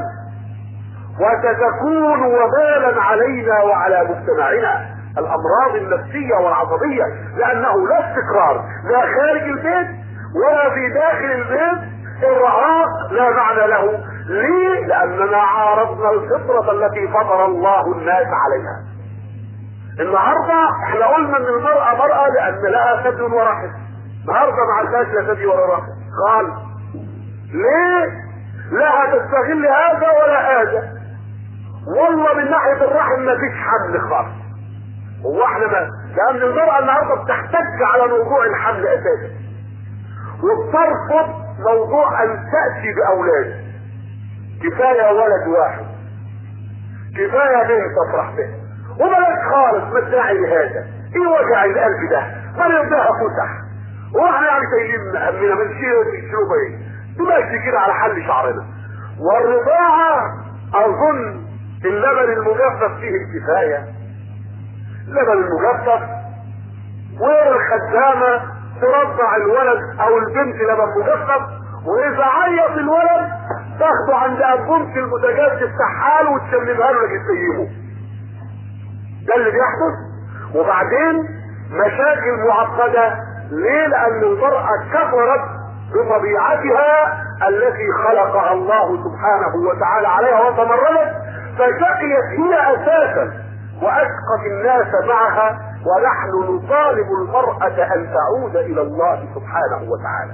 وستكون وبالا علينا وعلى مجتمعنا. الأمراض النفسية والعصبية، لأنه لا استقرار لا خارج البيت ولا في داخل البيت. الرعاق لا معنى له. ليه؟ لأننا عارضنا الفطرة التي فطر الله الناس عليها. النهاردة احنا قلنا ان المرأة مرأة لأن لها ثدي ورحم. النهاردة ما عندهاش لا ثدي ولا رحم خالص. ليه؟ لا هتستغل هذا ولا هذا. والله من ناحية الرحم ما فيش حمل خالص. هو احنا ما، لأن المرأة النهاردة بتحتج على موضوع الحمل أساسا. وبترفض موضوع ان تأتي باولاد. كفاية ولد واحد، كفاية بنت تفرح به، وبلاش خالص ما تدعي لهذا. ايه وجع القلب ده؟ ما نرضاها فسح، واحنا يعني شايلين همنا من شيء ايه؟ تمشي كده على حل شعرنا. والرضاعة اظن اللبن المجفف فيه الكفاية. اللبن المجفف والخدامة ترضع الولد او البنت لبن مجفف، واذا عيط الولد تاخده عند ابومة المتجاز تفتحها له وتسلمها له لك تسيبه. ده اللي بيحدث. وبعدين مشاكل معقدة. ليه؟ لان المرأة كفرت بطبيعتها التي خلقها الله سبحانه وتعالى عليها وتمردت، فشقيت هي اساسا واشقت الناس معها، ونحن نطالب المرأة ان تعود الى الله سبحانه وتعالى.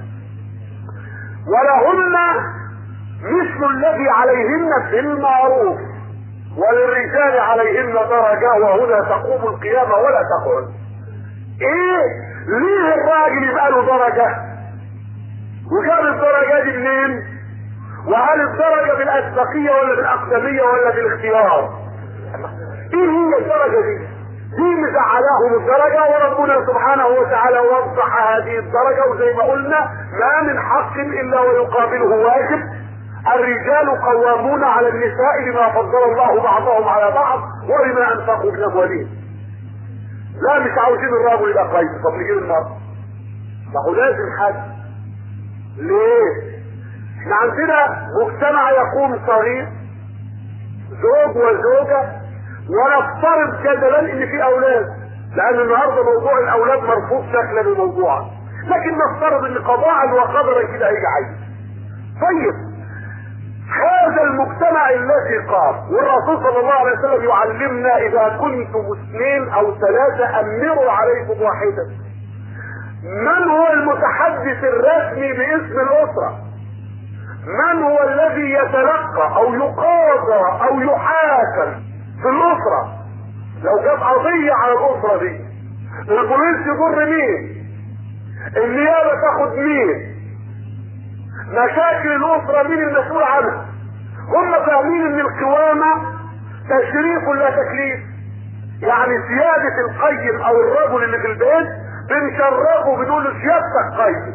ولهن مثل الذي عليهن بالمعروف، وللرجال عليهن درجة، وهنا تقوم القيامة ولا تقعد. ايه؟ ليه الراجل يبقى له درجة؟ وجاب الدرجة دي منين؟ وهل الدرجة بالأسبقية ولا بالأقدمية ولا بالاختيار؟ ايه هي الدرجة دي؟ دي مزعلاهم الدرجة، وربنا سبحانه وتعالى وضح هذه الدرجة. وزي ما قلنا ما من حق الا ويقابله واجب. الرجال قوامون على النساء بما فضل الله بعضهم على بعض وبما انفقوا من اموالهم. لا مش عاوزين الرجل يبقى كويس، طب نجيب المرأة. ما هو لازم حد. ليه؟ احنا عندنا مجتمع يكون صغير، زوج وزوجة، ونفترض جدلا ان في اولاد، لان النهارده موضوع الاولاد مرفوض شكلا وموضوعا، لكن نفترض ان قضاء وقدرا كده هيجي عايز. طيب هذا المجتمع الذي قام، والرسول صلى الله عليه وسلم يعلمنا اذا كنتم اثنين او ثلاثة امروا عليكم واحدا. من هو المتحدث الرسمي باسم الاسرة؟ من هو الذي يتلقى او يقاضى او يحاكم في الاسرة؟ لو جاب قضية على الاسرة دي البوليس يضر مين؟ النيابة تاخد مين؟ مشاكل الاسرة مين المسؤول عنها؟ هم فاهمين ان القوامة تشريف لا تكليف، يعني سيادة القيم او الرجل اللي في البيت بنشرفه بنقول له سيادتك قيم،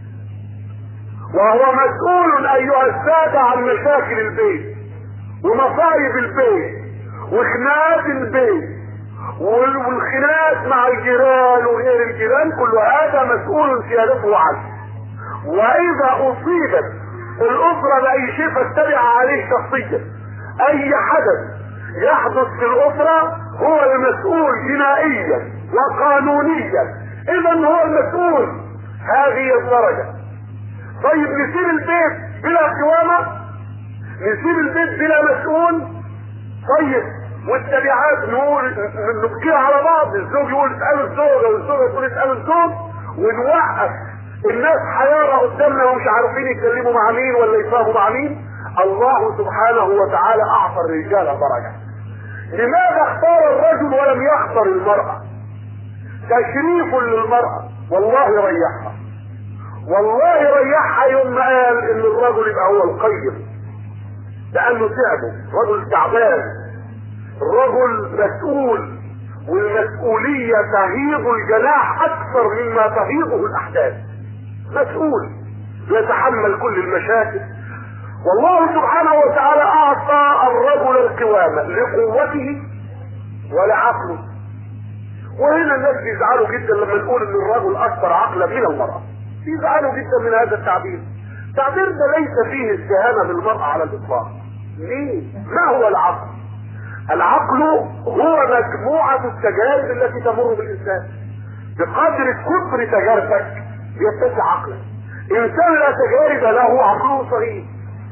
وهو مسؤول ايها السادة عن مشاكل البيت ومصايب البيت وخناقات البيت والخناقات مع الجيران وغير الجيران، كل هذا مسؤول سيادته عنه. واذا اصيبت الاسرة باي شيء فاتبع عليه شخصيا. اي حدث يحدث في الاسرة هو المسؤول جنائيا وقانونيا، اذا هو المسؤول. هذه الدرجة. طيب نسيب البيت بلا قوامة؟ نسيب البيت بلا مسؤول؟ طيب والتبعات نقول نبكيها على بعض، الزوج يقول اسألوا الزوجة والزوجة تقول اسألوا الزوج، ونوقف الناس حيارة قدامنا ومش عارفين يتكلموا مع مين ولا يفهموا مع مين. الله سبحانه وتعالى اعطى الرجال درجة. لماذا اختار الرجل ولم يختار المرأة؟ تشريف للمرأة. والله ريحها، والله ريحها يوم ما قال ان الرجل يبقى هو القيم، لانه تعبه. رجل تعبان، الرجل مسؤول، والمسؤولية تهيض الجناح اكثر مما تهيضه الاحداث. مسؤول يتحمل كل المشاكل. والله سبحانه وتعالى اعطى الرجل القوامة لقوته ولعقله. وهنا الناس بيزعلوا جدا لما نقول ان الرجل اكثر عقلا من المرأة، بيزعلوا جدا من هذا التعبير. التعبير ده ليس فيه استهانة بالمرأة على الاطلاق. ليه؟ ما هو العقل؟ العقل هو مجموعة التجارب التي تمر بالإنسان. بقدر كثر تجاربك يتسع عقلك. إنسان لا تجارب له عقله صغير.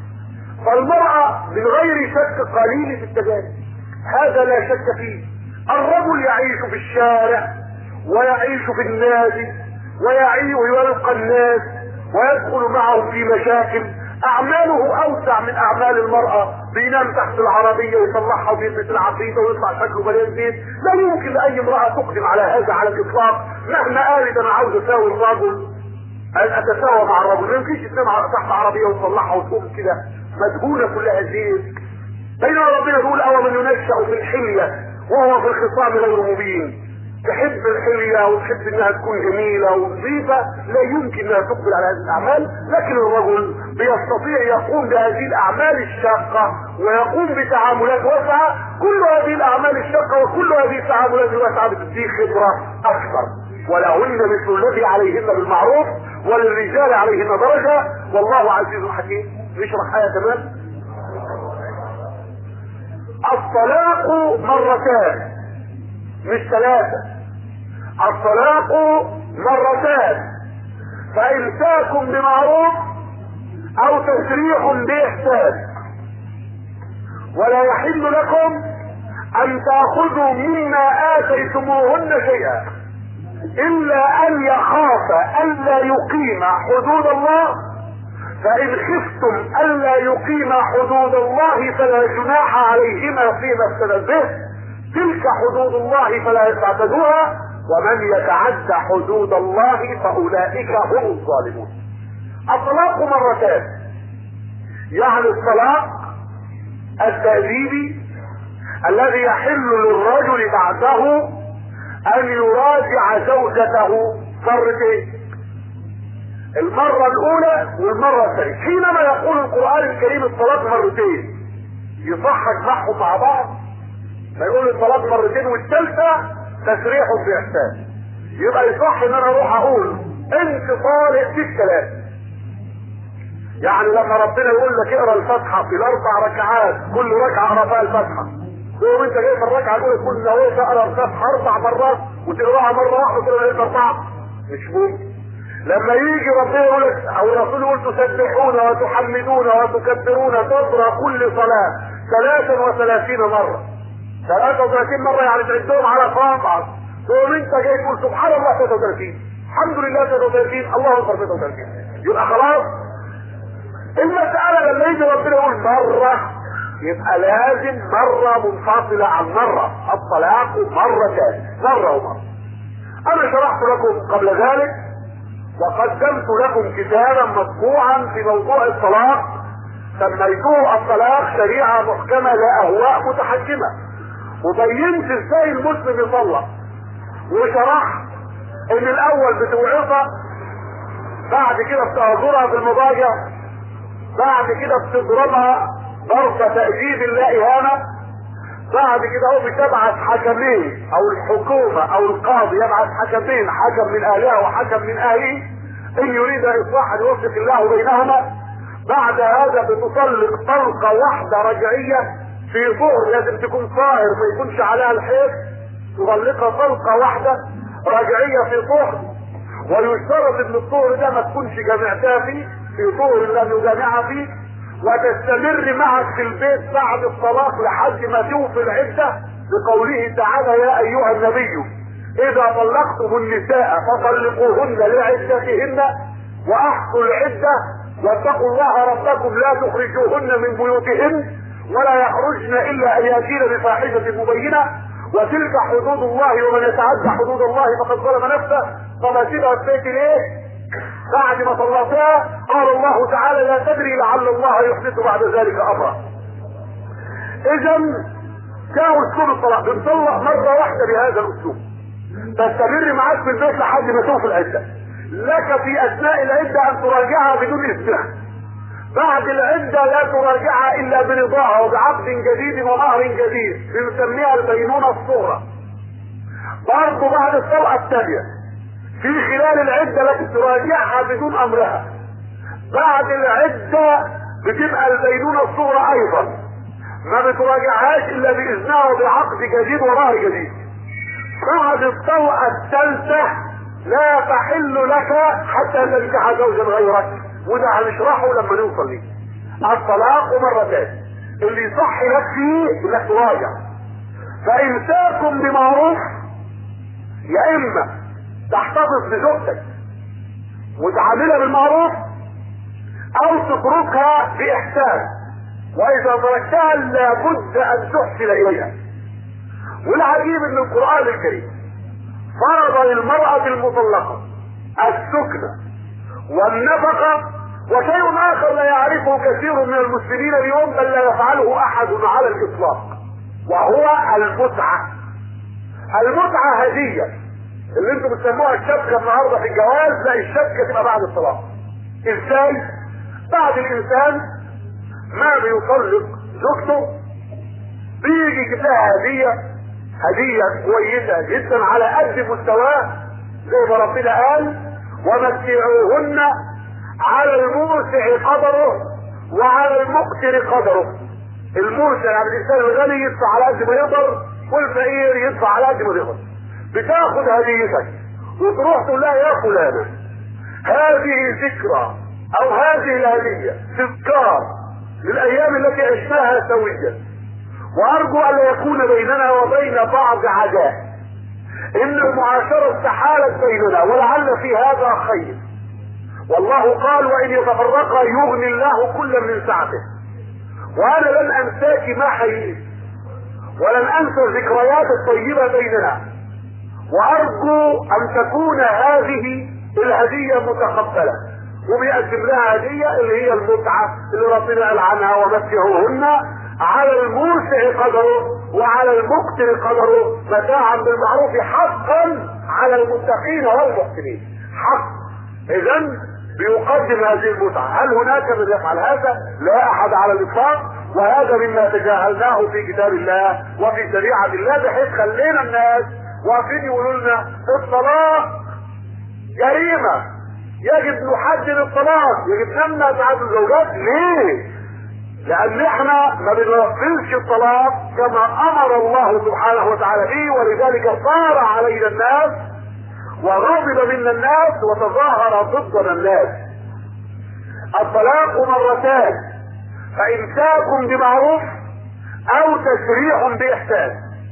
فالمرأة من غير شك قليل في التجارب، هذا لا شك فيه. الرجل يعيش في الشارع ويعيش في النادي ويعيش ويلقى الناس ويدخل معهم في مشاكل. اعماله اوسع من اعمال المرأة. بينام تحت العربية ويصلحها ويلبس العقيدة ويطلع شكله مليان زيت. لا يمكن لاي امرأة تقدم على هذا على الاطلاق، مهما قالت انا عاوز اساوي الرجل. ان اتساوى مع الرجل. ما يمكنش تنام تحت عربيه وتصلحها وتقوم كده مدهونه كلها زيت، بينما ربنا يقول او من ينشأ في الحليه وهو في الخصام غير مبين. تحب الحليه وتحب انها تكون جميله ونظيفه، لا يمكن انها تقبل على هذه الاعمال، لكن الرجل بيستطيع يقوم بهذه الاعمال الشاقه ويقوم بتعاملات واسعه. كل هذه الاعمال الشاقه وكل هذه التعاملات الواسعه بتديه خبره اكثر. ولهن مثل الذي عليهن بالمعروف وللرجال عليهن درجه والله عزيز حكيم. نشرح آية كمان. الطلاق مرتان مش ثلاثة، الطلاق مرتان، فإمساك بمعروف أو تسريح بإحسان. ولا يحل لكم أن تأخذوا مما آتيتموهن شيئا إلا أن يخاف ألا يقيم حدود الله، فإن خفتم ألا يقيم حدود الله فلا جناح عليهما فيما افتدت به، تلك حدود الله فلا تعتدوها ومن يتعد حدود الله فأولئك هم الظالمون. الطلاق مرتان، يعني الطلاق التأديبي الذي يحل للرجل بعده أن يراجع زوجته مرتين، المرة الأولى والمرة الثانية. حينما يقول القرآن الكريم الطلاق مرتين يصح اجمعهم مع بعض، فيقول الطلاق مرتين والثالثة تسريح بإحسان، يبقى يصح ان انا اروح اقول انت طالق في الثلاث. يعني لما ربنا يقول لك اقرا الفاتحة في الاربع ركعات كل ركعة اقرا فيها الفاتحة، تقوم انت جاي في الركعة الاولى تقول نويت اقرا الفاتحة 4 مرات وتقراها مرة واحدة وتقرا لقيت 4، مش ممكن. لما يجي ربنا يقول لك او الرسول يقول تسبحون وتحمدون وتكبرون تقرا كل صلاة 33 مرة، 33 مرة يعني تعدهم على صابعك، تقوم انت جاي تقول سبحان الله 33، الحمد لله 33، الله اكبر 33، يبقى خلاص المسألة. لما يجي ربنا يقول مرة يبقى لازم مرة منفصلة عن مرة. الطلاق مرتان، مرة ومرة. انا شرحت لكم قبل ذلك وقدمت لكم كتابا مطبوعا في موضوع الطلاق سميته الطلاق شريعة محكمة لا اهواء متحكمة، وبينت ازاي المسلم يطلق، وشرحت ان الاول بتوعظها، بعد كده بتهجرها في المضاجع، بعد كده بتضربها ضربة تأديب لا اهانة، بعد كده هو بتبعث حكمين او الحكومة او القاضي يبعث حكمين، حكم من اهلها وحكم من اهله، ان يريد اصلاحا يوفق الله بينهما. بعد هذا بتطلق طلقة واحدة رجعية في طهر، لازم تكون طاهر ما يكونش عليها الحيض، تطلقها طلقة واحدة رجعية في طهر، ويشترط ان الطهر ده ما تكونش جامعتها فيه، في طهر لم يجامعها فيه، وتستمر معك في البيت بعد الطلاق لحد ما توفي العدة، بقوله تعالى يا ايها النبي اذا طلقتم النساء فطلقوهن لعدتهن واحصوا العدة واتقوا الله ربكم لا تخرجوهن من بيوتهن ولا يخرجن الا ان ياتين بفاحشة مبينة وتلك حدود الله ومن يتعدى حدود الله فقد ظلم نفسه. طب سيبها في بيت ليه؟ بعد ما طلقتها قال الله تعالى لا تدري لعل الله يحدث بعد ذلك امرا. اذا كان اسلوب الطلاق بنطلق مرة واحدة بهذا الاسلوب، تستمر معاك في البيت لحد ما توفي العدة، لك في اثناء العدة ان تراجعها بدون استثناء، بعد العدة لا تراجعها الا برضاها وبعقد جديد ومهر جديد بنسميها البينونة الصغرى. برضه بعد الطلقة الثانية في خلال العدة لك تراجعها بدون امرها، بعد العدة بتبقى البينونة الصغرى ايضا ما بتراجعهاش الا باذنها وبعقد جديد ومهر جديد. بعد الطلقة الثالثة لا تحل لك حتى تنكح زوجا غيرك، وده هنشرحه لما نوصل ليه. الطلاق مرتان، اللي يصح لك فيه انك تراجع، فامساك بمعروف، يا اما تحتفظ بزوجتك وتعاملها بالمعروف او تتركها باحسان، واذا تركتها لابد ان تحسن اليها. والعجيب ان القرآن الكريم فرض للمرأة المطلقة السكنة والنفقة، وشيء اخر لا يعرفه كثير من المسلمين اليوم بل لا يفعله احد على الاطلاق، وهو المتعة. المتعة هدية اللي انتم بتسموها الشبكة النهارده في الجواز، لا الشبكة تبقى بعد الطلاق. ازاي؟ بعد الانسان ما بيطلق زوجته بيجي يجيب لها هدية كويسة جدا على قد مستواه، زي ما ربنا قال ومتعوهن على الموسع قدره وعلى المقتر قدره. الموسع يعني الانسان الغني يدفع على قد ما يقدر، والفقير يدفع على قد ما يقدر. بتاخد هديتك وتروح تقول لها يا فلانة هذه ذكرى او هذه الهدية تذكار للايام التي عشناها سويا، وارجو ان لا يكون بيننا وبين بعض عداء، ان المعاشرة استحالت بيننا ولعل في هذا خير. والله قال وان يتفرقا يغني الله كلا من سعته. وانا لن انساك ما حييت ولن انسى الذكريات الطيبة بيننا، وارجو ان تكون هذه الهدية متقبلة. وبيقدم لها هدية اللي هي المتعة اللي ربنا قال عنها ومتعوهن على الموسع قدره وعلى المقتر قدره متاعا بالمعروف حقا على المتقين والمحسنين. حق. اذا بيقدم هذه المتعة. هل هناك من يفعل هذا؟ لا احد على الاطلاق، وهذا مما تجاهلناه في كتاب الله وفي شريعة الله، بحيث خلينا الناس واقفين يقولوا لنا الطلاق جريمة، يجب نحدد الطلاق، يجب نمنع تعدد الزوجات. ليه؟ لان احنا ما بننفذش الطلاق كما امر الله سبحانه وتعالى به، ولذلك صار علينا الناس وغضب منا الناس وتظاهر ضدنا الناس. الطلاق مرتان، فامساك بمعروف او تسريح باحسان.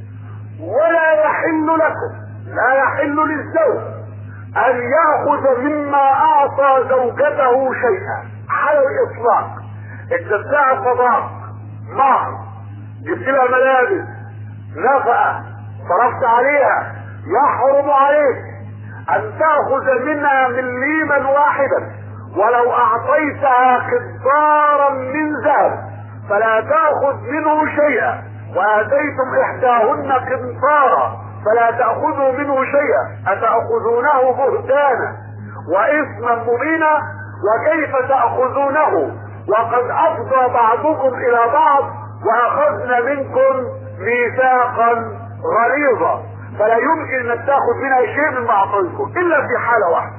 ولا يحل لكم، لا يحل للزوج ان ياخذ مما اعطى زوجته شيئا على الاطلاق. اتباع الصداق، مهر، جبت لها ملابس، نفقه، صرفت عليها، يحرم عليك ان تاخذ منها مليما واحدا، ولو اعطيتها قنطارا من ذهب فلا تاخذ منه شيئا، واتيتم احداهن قنطارا فلا تاخذوا منه شيئا، اتاخذونه بهتانا واثما مبينا، وكيف تاخذونه وقد افضى بعضكم الى بعض واخذنا منكم ميثاقا غليظا. فلا يمكن انك تاخذ منها شيء مما اعطيتكم الا في حاله واحده.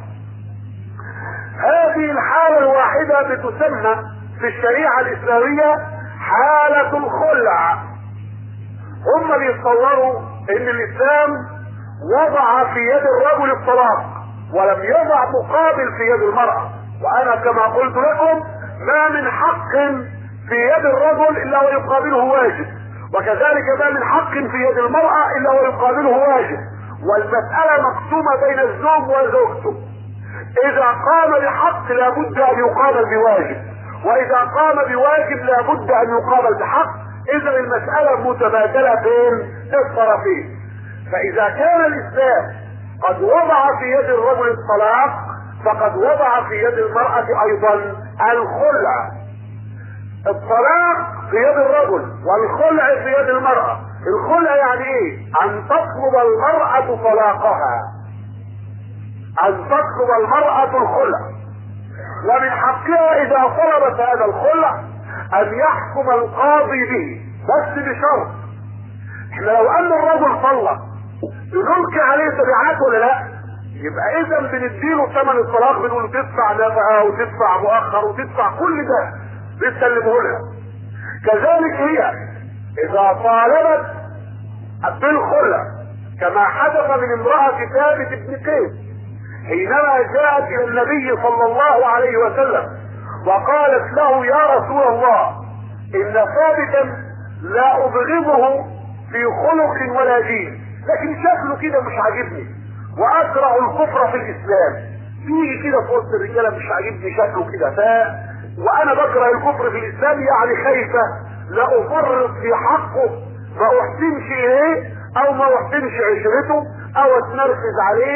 هذه الحاله الواحده بتسمى في الشريعه الاسلاميه حاله الخلع. هم بيتصوروا ان الاسلام وضع في يد الرجل الطلاق ولم يضع مقابل في يد المراه، وانا كما قلت لكم ما من حق في يد الرجل الا ويقابله واجب، وكذلك ما من حق في يد المرأة الا ويقابله واجب، والمسألة مقسومة بين الزوج وزوجته. اذا قام بحق لابد ان يقابل بواجب، واذا قام بواجب لابد ان يقابل بحق. اذا المسألة متبادلة بين الطرفين. فاذا كان الاسلام قد وضع في يد الرجل الطلاق فقد وضع في يد المرأة ايضا الخلع. الطلاق في يد الرجل والخلع في يد المرأة. الخلع يعني ايه؟ ان تطلب المرأة طلاقها، ان تطلب المرأة الخلع، ومن حقها اذا طلبت هذا الخلع ان يحكم القاضي به، بس بشرط احنا لو ان الرجل طلق نلقي عليه تبعات ولا لا؟ يبقى اذا بنديله ثمن الطلاق، بنقول تدفع نفقه وتدفع مؤخر وتدفع كل ده بتسلمه لها. كذلك هي اذا طالبت بالخلع كما حدث من امرأة ثابت بن قيس حينما جاءت الى النبي صلى الله عليه وسلم وقالت له يا رسول الله ان ثابتا لا ابغضه في خلق ولا دين، لكن شكله كده مش عاجبني واكره الكفر في الاسلام. فيه كده في وسط الرجاله مش عاجبني شكله كده، وانا بكره الكفر في الاسلام، يعني خايفه لا افرط في حقه، ما احسنش اليه او ما احسنش عشرته او اتنرفز عليه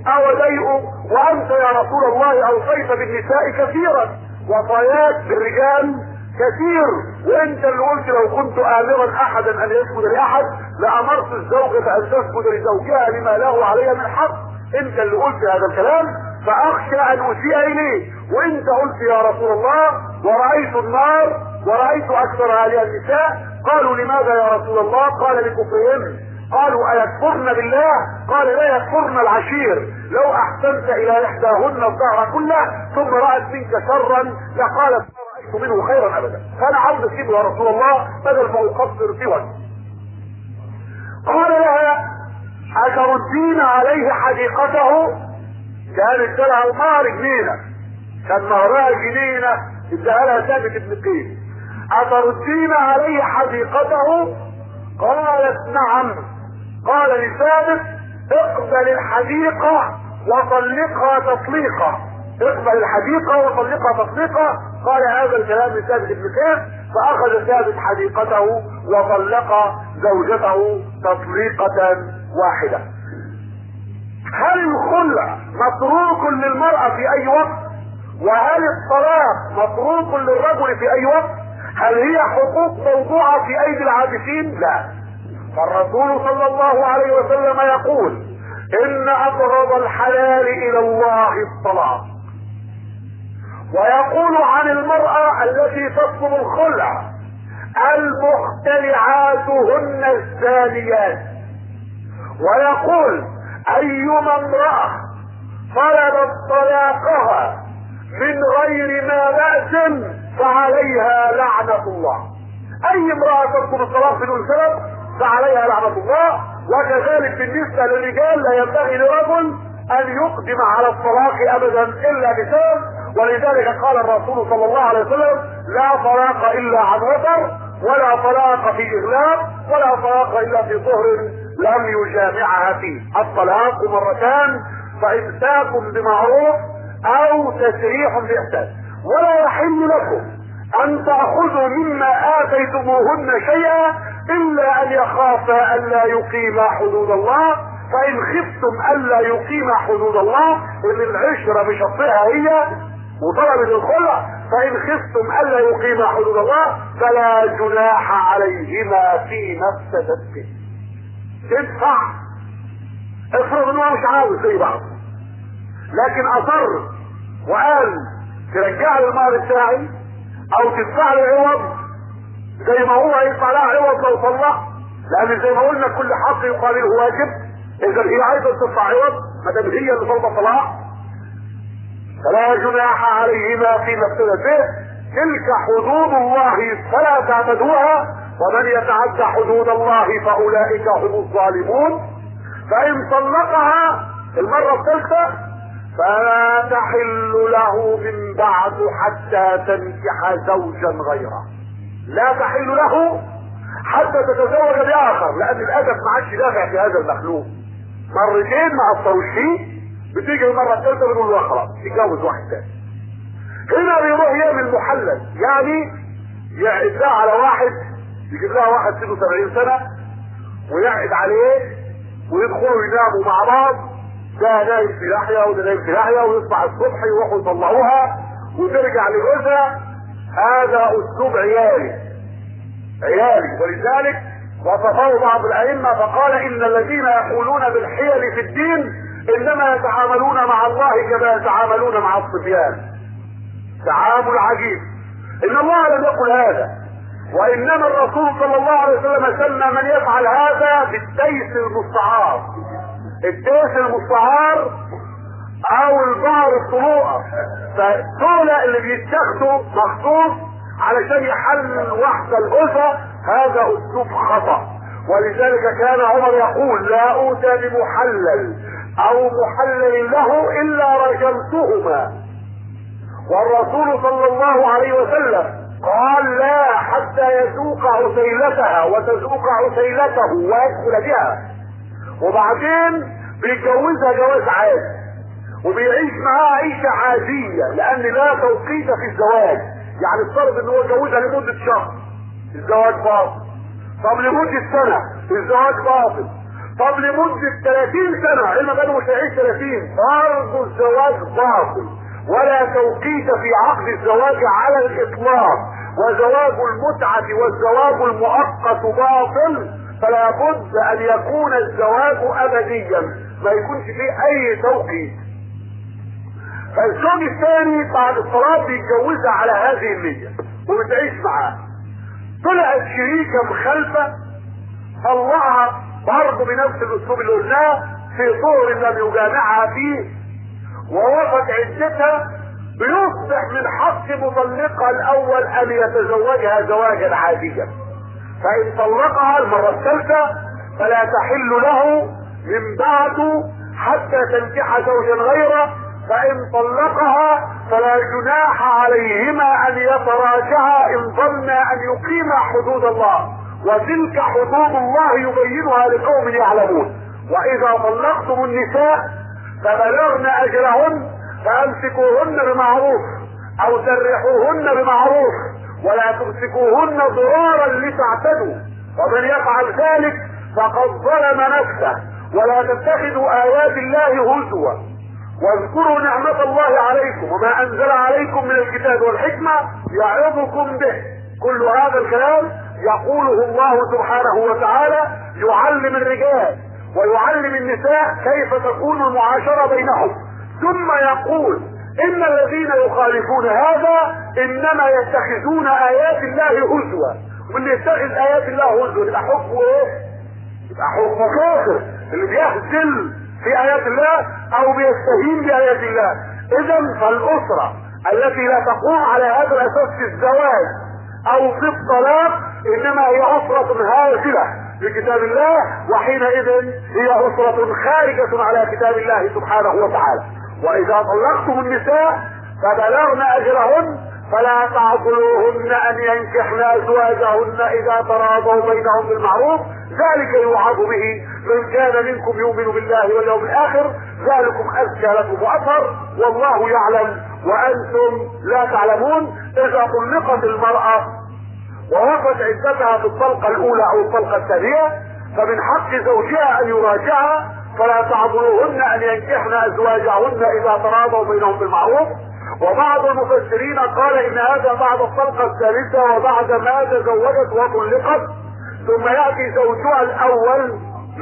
او ضيق، وانت يا رسول الله اوصيت بالنساء كثيرا وصيات بالرجال كثير، وانت اللي قلت لو كنت امرا احدا ان يسجد لاحد لامرت الزوجة ان تسجد لزوجها لما له عليها من حق. انت اللي قلت هذا الكلام، فاخشى ان اسيء اليه. وانت قلت يا رسول الله ورأيت النار ورأيت اكثر اهلها النساء. قالوا لماذا يا رسول الله؟ قال لكفرهن. قالوا ايكفرن بالله؟ قال لا يكفرن العشير. لو احسنت الى احداهن الظهر كله ثم رأت منك شرا لقالت ما رأيت منه خيرا ابدا، فانا عاوز اسيبه يا رسول الله بدل ما اقصر في وجهه. قال لها اتردين عليه حديقته؟ كانت لها مهر جنينه، كان مهرها جنينه اداها لها ثابت بن قيس. اتردين عليه حديقته؟ قالت نعم. قال لثابت اقبل الحديقه وطلقها تطليقا، اقبل الحديقه وطلقها تطليقا. قال هذا الكلام لثابت بن قيس، فاخذ ثابت حديقته وطلق زوجته تطليقه واحده. هل الخلع متروك للمرأة في اي وقت؟ وهل الطلاق متروك للرجل في اي وقت؟ هل هي حقوق موضوعة في ايدي العابثين؟ لا. فالرسول صلى الله عليه وسلم يقول ان ابغض الحلال الى الله الطلاق، ويقول عن المرأة التي تطلب الخلع المختلعات هن الزانيات، ويقول ايما امرأة طلبت طلاقها من غير ما بأس فعليها لعنة الله. اي امرأة تطلب الطلاق بدون سبب فعليها لعنة الله. وكذلك بالنسبة للرجال لا ينبغي لرجل ان يقدم على الطلاق ابدا الا بسبب، ولذلك قال الرسول صلى الله عليه وسلم لا طلاق الا عن وتر، ولا طلاق في اغلاق، ولا طلاق الا في طهر لم يجامعها فيه. الطلاق مرتان، فامساك بمعروف او تسريح باحسان. ولا يحل لكم ان تاخذوا مما اتيتموهن شيئا الا ان يخافا الا يقيما حدود الله. فان خفتم الا يقيما حدود الله، ان العشره مش هتطيعها هي وطلبت الخلع، فان خفتم الا يقيما حدود الله فلا جناح عليهما في مفتدت. تدفع، افرض ان هو مش عاوز زي بعض لكن اصر وقال ترجع لي المهر بتاعي او تدفع لي عوض زي ما هو يدفع لها عوض لو طلق، لان زي ما قلنا كل حق يقابله واجب. اذا هي عايزه تدفع عوض ما دام هي اللي طالبه طلاق فلا جناح عليهما فيما افتدت به. تلك حدود الله فلا تعتدوها، ومن يتعدى حدود الله فاولئك هم الظالمون. فان طلقها المره الثالثه فلا تحل له من بعد حتى تنكح زوجا غيره. لا تحل له حتى تتزوج باخر، لان الادب ما عادش دافع في هذا المخلوق. مرتين ما اثروش فيه، بتيجي المره الثالثه بنقول له خلاص يتجوز واحد ثاني. هنا بيروح يعمل محلل، يعني يعد على واحد، يجيب لها واحد سنه 70 سنه ويعد عليه ويدخلوا يناموا مع بعض، ده نايم في ناحيه وده نايم في ناحيه، ويصبح الصبح يروحوا يطلعوها وترجع لجوزها. هذا اسلوب عيالي. ولذلك وصفه بعض الائمه فقال ان الذين يقولون بالحيل في الدين انما يتعاملون مع الله كما يتعاملون مع الصبيان. تعامل عجيب. ان الله لم يقل هذا، وانما الرسول صلى الله عليه وسلم سمى من يفعل هذا بالتيس المستعار. التيس المستعار او البعر الطلوع، فدول اللي بيتاخدوا مخصوص علشان يحل واحدة الأسرة. هذا اسلوب خطأ. ولذلك كان عمر يقول لا اوتى بمحلل او محلل له الا رجمتهما. والرسول صلى الله عليه وسلم قال لا حتى يذوق عسيلتها وتذوق عسيلته ويدخل بها، وبعدين بيتجوزها جواز عادي وبيعيش معاها عيشة عادية، لان لا توقيت في الزواج. يعني الفرض ان هو يتجوزها لمدة شهر الزواج باطل، طب لمدة سنة الزواج باطل، طب لمدة 30 سنة علما بانه مش هيعيش 30، برضه الزواج باطل، ولا توقيت في عقد الزواج على الاطلاق، وزواج المتعة والزواج المؤقت باطل، فلا بد ان يكون الزواج ابديا، ما يكونش فيه اي توقيت. فالزوج الثاني بعد الطلاق بيتجوزها على هذه النية وبتعيش معاه، طلعت شريكة مخالفة طلعها برضه بنفس الاسلوب اللي قلناه في طور لم يجامعها فيه ووقت عدتها، بيصبح من حق مطلقها الاول ان يتزوجها زواجا عاديا، فان طلقها المرة الثالثة فلا تحل له من بعده حتى تنكح زوجا غيره، فان طلقها فلا جناح عليهما ان يتراجعا ان ظنا ان يقيما حدود الله، وتلك حدود الله يبينها لقوم يعلمون. واذا طلقتم النساء فبلغن اجلهن فامسكوهن بمعروف او سرحوهن بمعروف ولا تمسكوهن ضرارا لتعتدوا، ومن يفعل ذلك فقد ظلم نفسه. ولا تتخذوا ايات الله هزوا واذكروا نعمة الله عليكم وما انزل عليكم من الكتاب والحكمة يعظكم به. كل هذا الكلام يقوله الله سبحانه وتعالى يعلم الرجال ويعلم النساء كيف تكون المعاشرة بينهم، ثم يقول ان الذين يخالفون هذا انما يتخذون ايات الله هزوا، واللي يتخذ ايات الله هزوا يبقى حكمه ايه؟ يبقى حكمه كافر، اللي بيهزل في ايات الله او بيستهين بايات الله. اذا فالاسرة التي لا تقوم على هذا الاساس في الزواج او في الطلاق انما هي اسرة هازلة بكتاب الله، وحينئذ هي اسرة خارجة على كتاب الله سبحانه وتعالى. واذا طلقتم النساء فبلغن اجلهن فلا تعضلوهن ان ينكحن ازواجهن اذا تراضوا بينهم بالمعروف، ذلك يوعظ به من كان منكم يؤمن بالله واليوم الاخر، ذلكم ازكى لكم واطهر والله يعلم وانتم لا تعلمون. اذا طلقت المرأة ووقت عدتها في الطلقة الاولى او الطلقة الثانية فمن حق زوجها ان يراجعها، فلا تعضلوهن ان ينكحن ازواجهن اذا تراضوا بينهم بالمعروف. وبعض المفسرين قال ان هذا بعد الطلقة الثالثة وبعد ما تزوجت وطلقت ثم يأتي زوجها الاول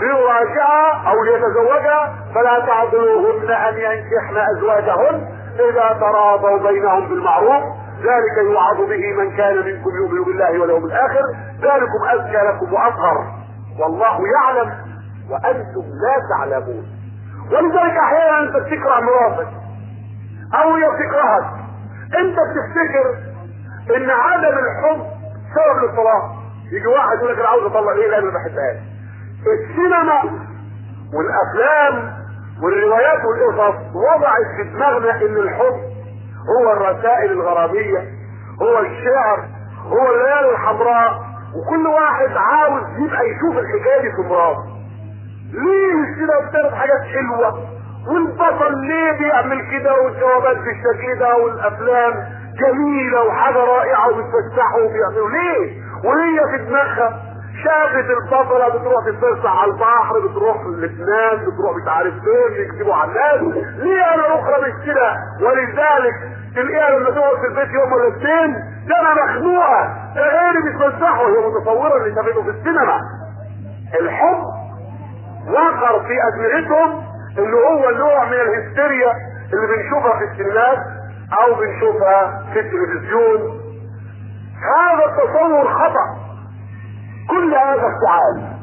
ليراجعها او ليتزوجها، فلا تعضلوهن ان ينكحن ازواجهن اذا تراضوا بينهم بالمعروف، ذلك يوعظ به من كان منكم يؤمن بالله واليوم الاخر، ذلكم ازكى لكم واطهر والله يعلم وانتم لا تعلمون. ولذلك احيانا انت بتكره مراتك او هي بتكرهك، انت بتفتكر ان عدم الحب سبب للطلاق. يجي واحد يقول لك انا عاوز اطلق ايه لان ما بحبهاش. السينما والافلام والروايات والقصص وضعت في دماغنا ان الحب هو الرسائل الغرامية، هو الشعر، هو الليالي الحمراء، وكل واحد عاوز يبقى يشوف الحكاية دي في مراته. ليه السينما بتعرض حاجات حلوة والبطل ليه بيعمل كده والجوابات بالشكل ده والافلام جميلة وحاجة رائعة وبتفسحوا وبيعملوا ليه؟ وهي في دماغها شافت البطلة بتروح تتفسح على البحر، بتروح لبنان، بتروح مش عارف فين، بيكتبوا على الناس. ليه انا اخرى مش كده؟ ولذلك تلاقيها لما تقعد في البيت يوم ولا اثنين ده انا مخنوقة، ده غيري بيتفسحوا، هي متصورة اللي شافته في السينما. الحب وقر في ادمغتهم اللي هو النوع من الهستيريا اللي بنشوفها في السينمات او بنشوفها في التلفزيون. هذا التصور خطأ، كل هذا افتعال.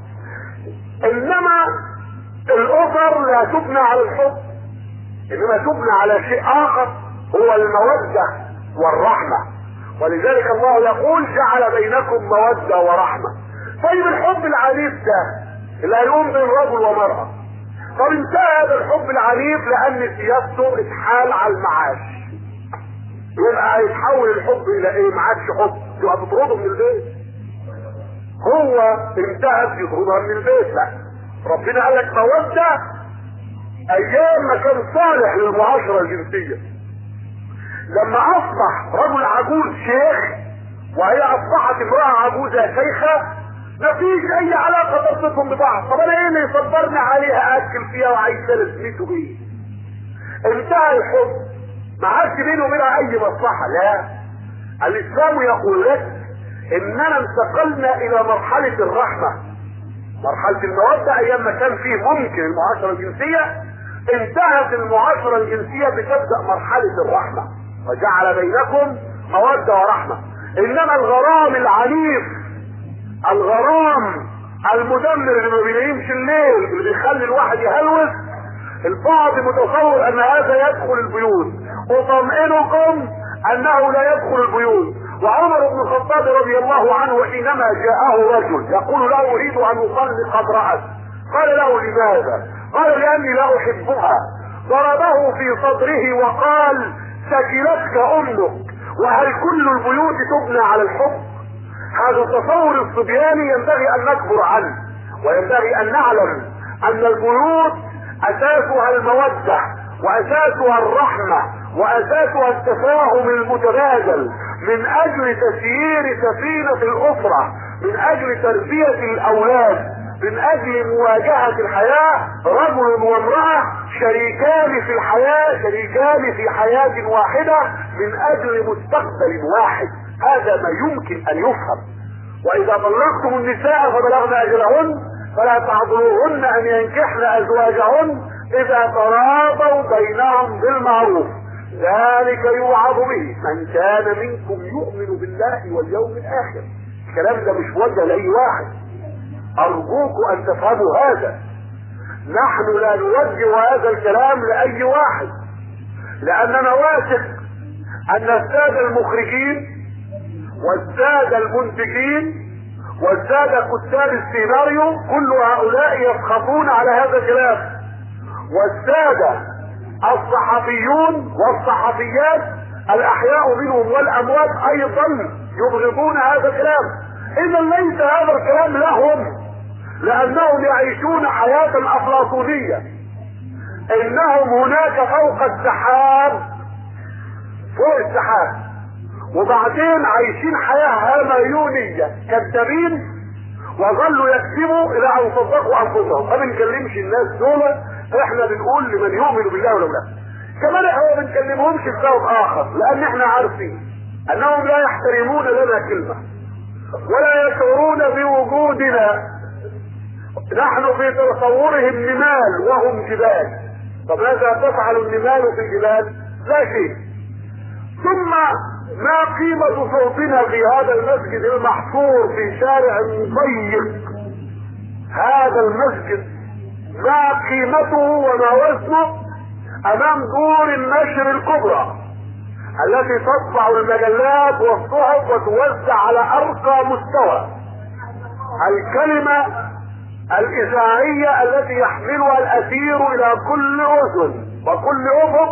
انما الاسر لا تبنى على الحب، انما تبنى على شيء اخر هو المودة والرحمة. ولذلك الله يقول جعل بينكم مودة ورحمة. طيب الحب العنيف ده اللي هيقوم بين رجل ومرأة، طب انتهى هذا الحب العنيف لان سياسته اتحال على المعاش، يبقى يتحول الحب الى ايه؟ ما عادش حب، يبقى تطرده من البيت. هو انتهت يطردها من البيت. لا، ربنا قال لك مودة ايام ما كان صالح للمعاشرة الجنسية. لما اصبح رجل عجوز شيخ وهي اصبحت امرأة عجوزة شيخة، مفيش اي علاقه تربطهم ببعض. طب انا ايه اللي يصبرني عليها اكل فيها وعايش لازمته بيه؟ انتهى الحب، ما عادش بينه وبينها اي مصلحه. لا، الاسلام يقول لك اننا انتقلنا الى مرحله الرحمه، مرحله الموده. ايام ما كان فيه ممكن المعاشره الجنسيه، انتهت المعاشره الجنسيه بتبدا مرحله الرحمه، وجعل بينكم موده ورحمه. انما الغرام العنيف، الغرام المدمر اللي ما بينامش الليل، اللي بيخلي الواحد يهلوس، البعض متصور ان هذا يدخل البيوت. اطمئنكم انه لا يدخل البيوت. وعمر بن الخطاب رضي الله عنه حينما جاءه رجل يقول له اريد ان اطلق امرأة، قال له لماذا؟ قال لاني لا احبها. ضربه في صدره وقال سكلتك امك، وهل كل البيوت تبنى على الحب؟ هذا التصور الصبياني ينبغي ان نكبر عنه، وينبغي ان نعلم ان البيوت اساسها المودة، واساسها الرحمة، واساسها التفاهم المتبادل، من اجل تسيير سفينة الاسرة، من اجل تربية الاولاد، من اجل مواجهة الحياة. رجل وامرأة شريكان في الحياة، شريكان في حياة واحدة من اجل مستقبل واحد. هذا ما يمكن ان يفهم. واذا طلقتم النساء فبلغن اجلهن فلا تعذروهن ان ينكحن ازواجهن اذا تراضوا بينهم بالمعروف، ذلك يوعظ به من كان منكم يؤمن بالله واليوم الاخر. الكلام ده مش موجه لاي واحد، ارجوكم ان تفهموا هذا. نحن لا نوجه هذا الكلام لاي واحد، لاننا واثق ان الساده المخرجين والساده المنتجين والساده كتاب السيناريو كل هؤلاء يسخطون على هذا الكلام، والساده الصحفيون والصحفيات الاحياء منهم والاموات ايضا يبغضون هذا الكلام. اذا ليس هذا الكلام لهم، لانهم يعيشون حياه افلاطونيه. انهم هناك فوق السحاب، فوق السحاب، وبعدين عايشين حياه هميونيه، كذابين، وظلوا يكذبوا الى ان صدقوا انفسهم. ما بنكلمش الناس دول، احنا بنقول لمن يؤمن بالله ولا لا. كمان احنا ما بنكلمهمش بسبب اخر، لان احنا عارفين انهم لا يحترمون لنا كلمه ولا يشعرون بوجودنا. نحن في تصورهم نمال وهم جبال. طب ماذا تفعل النمال في الجبال؟ لا شيء. ثم ما قيمة صوتنا في هذا المسجد المحصور في شارع ضيق؟ هذا المسجد ما قيمته وما وزنه امام دور النشر الكبرى التي تطبع المجلات والصحف وتوزع على ارقى مستوى الكلمة الاذاعية التي يحملها الاثير الى كل اذن وكل افق.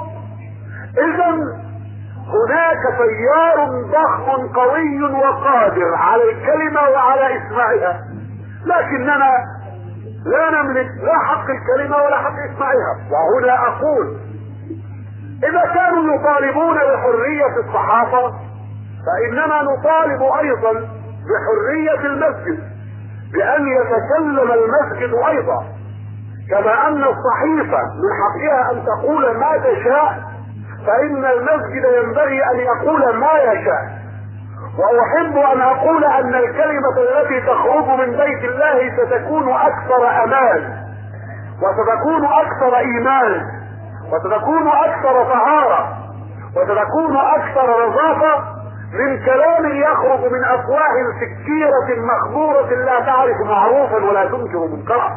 اذا هناك تيار ضخم قوي وقادر على الكلمة وعلى اسماعها، لكننا لا نملك لا حق الكلمة ولا حق اسماعها. وهنا اقول اذا كانوا يطالبون بحرية الصحافة فاننا نطالب ايضا بحرية المسجد، بان يتكلم المسجد ايضا، كما ان الصحيفة من حقها ان تقول ما تشاء، فان المسجد ينبغي ان يقول ما يشاء. واحب ان اقول ان الكلمة التي تخرج من بيت الله ستكون اكثر امان، وستكون اكثر ايمان، وستكون اكثر طهارة، وستكون اكثر نظافة من كلام يخرج من افواه سكيرة مخبورة لا تعرف معروفا ولا تنكر منكرا.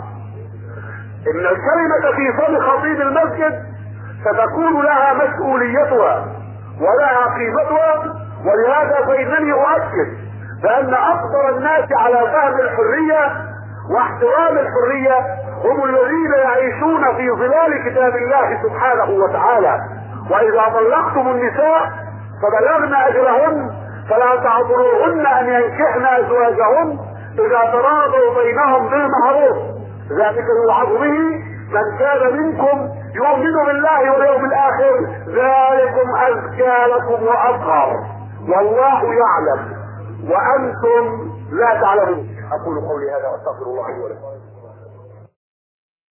ان الكلمة في فم خطيب المسجد ستكون لها مسؤوليتها ولها قيمتها. ولهذا فانني اؤكد بان اقدر الناس على فهم الحرية واحترام الحرية هم الذين يعيشون في ظلال كتاب الله سبحانه وتعالى. واذا طلقتم النساء فبلغن اجلهن فلا تعذروهن ان ينكحن ازواجهن اذا تراضوا بينهم بالمعروف، ذلك يوعظ به من كان منكم يؤمن بالله واليوم الاخر، ذلكم ازكى لكم واطهر، والله يعلم وانتم لا تعلمون. اقول قولي هذا واستغفر الله لي ولكم.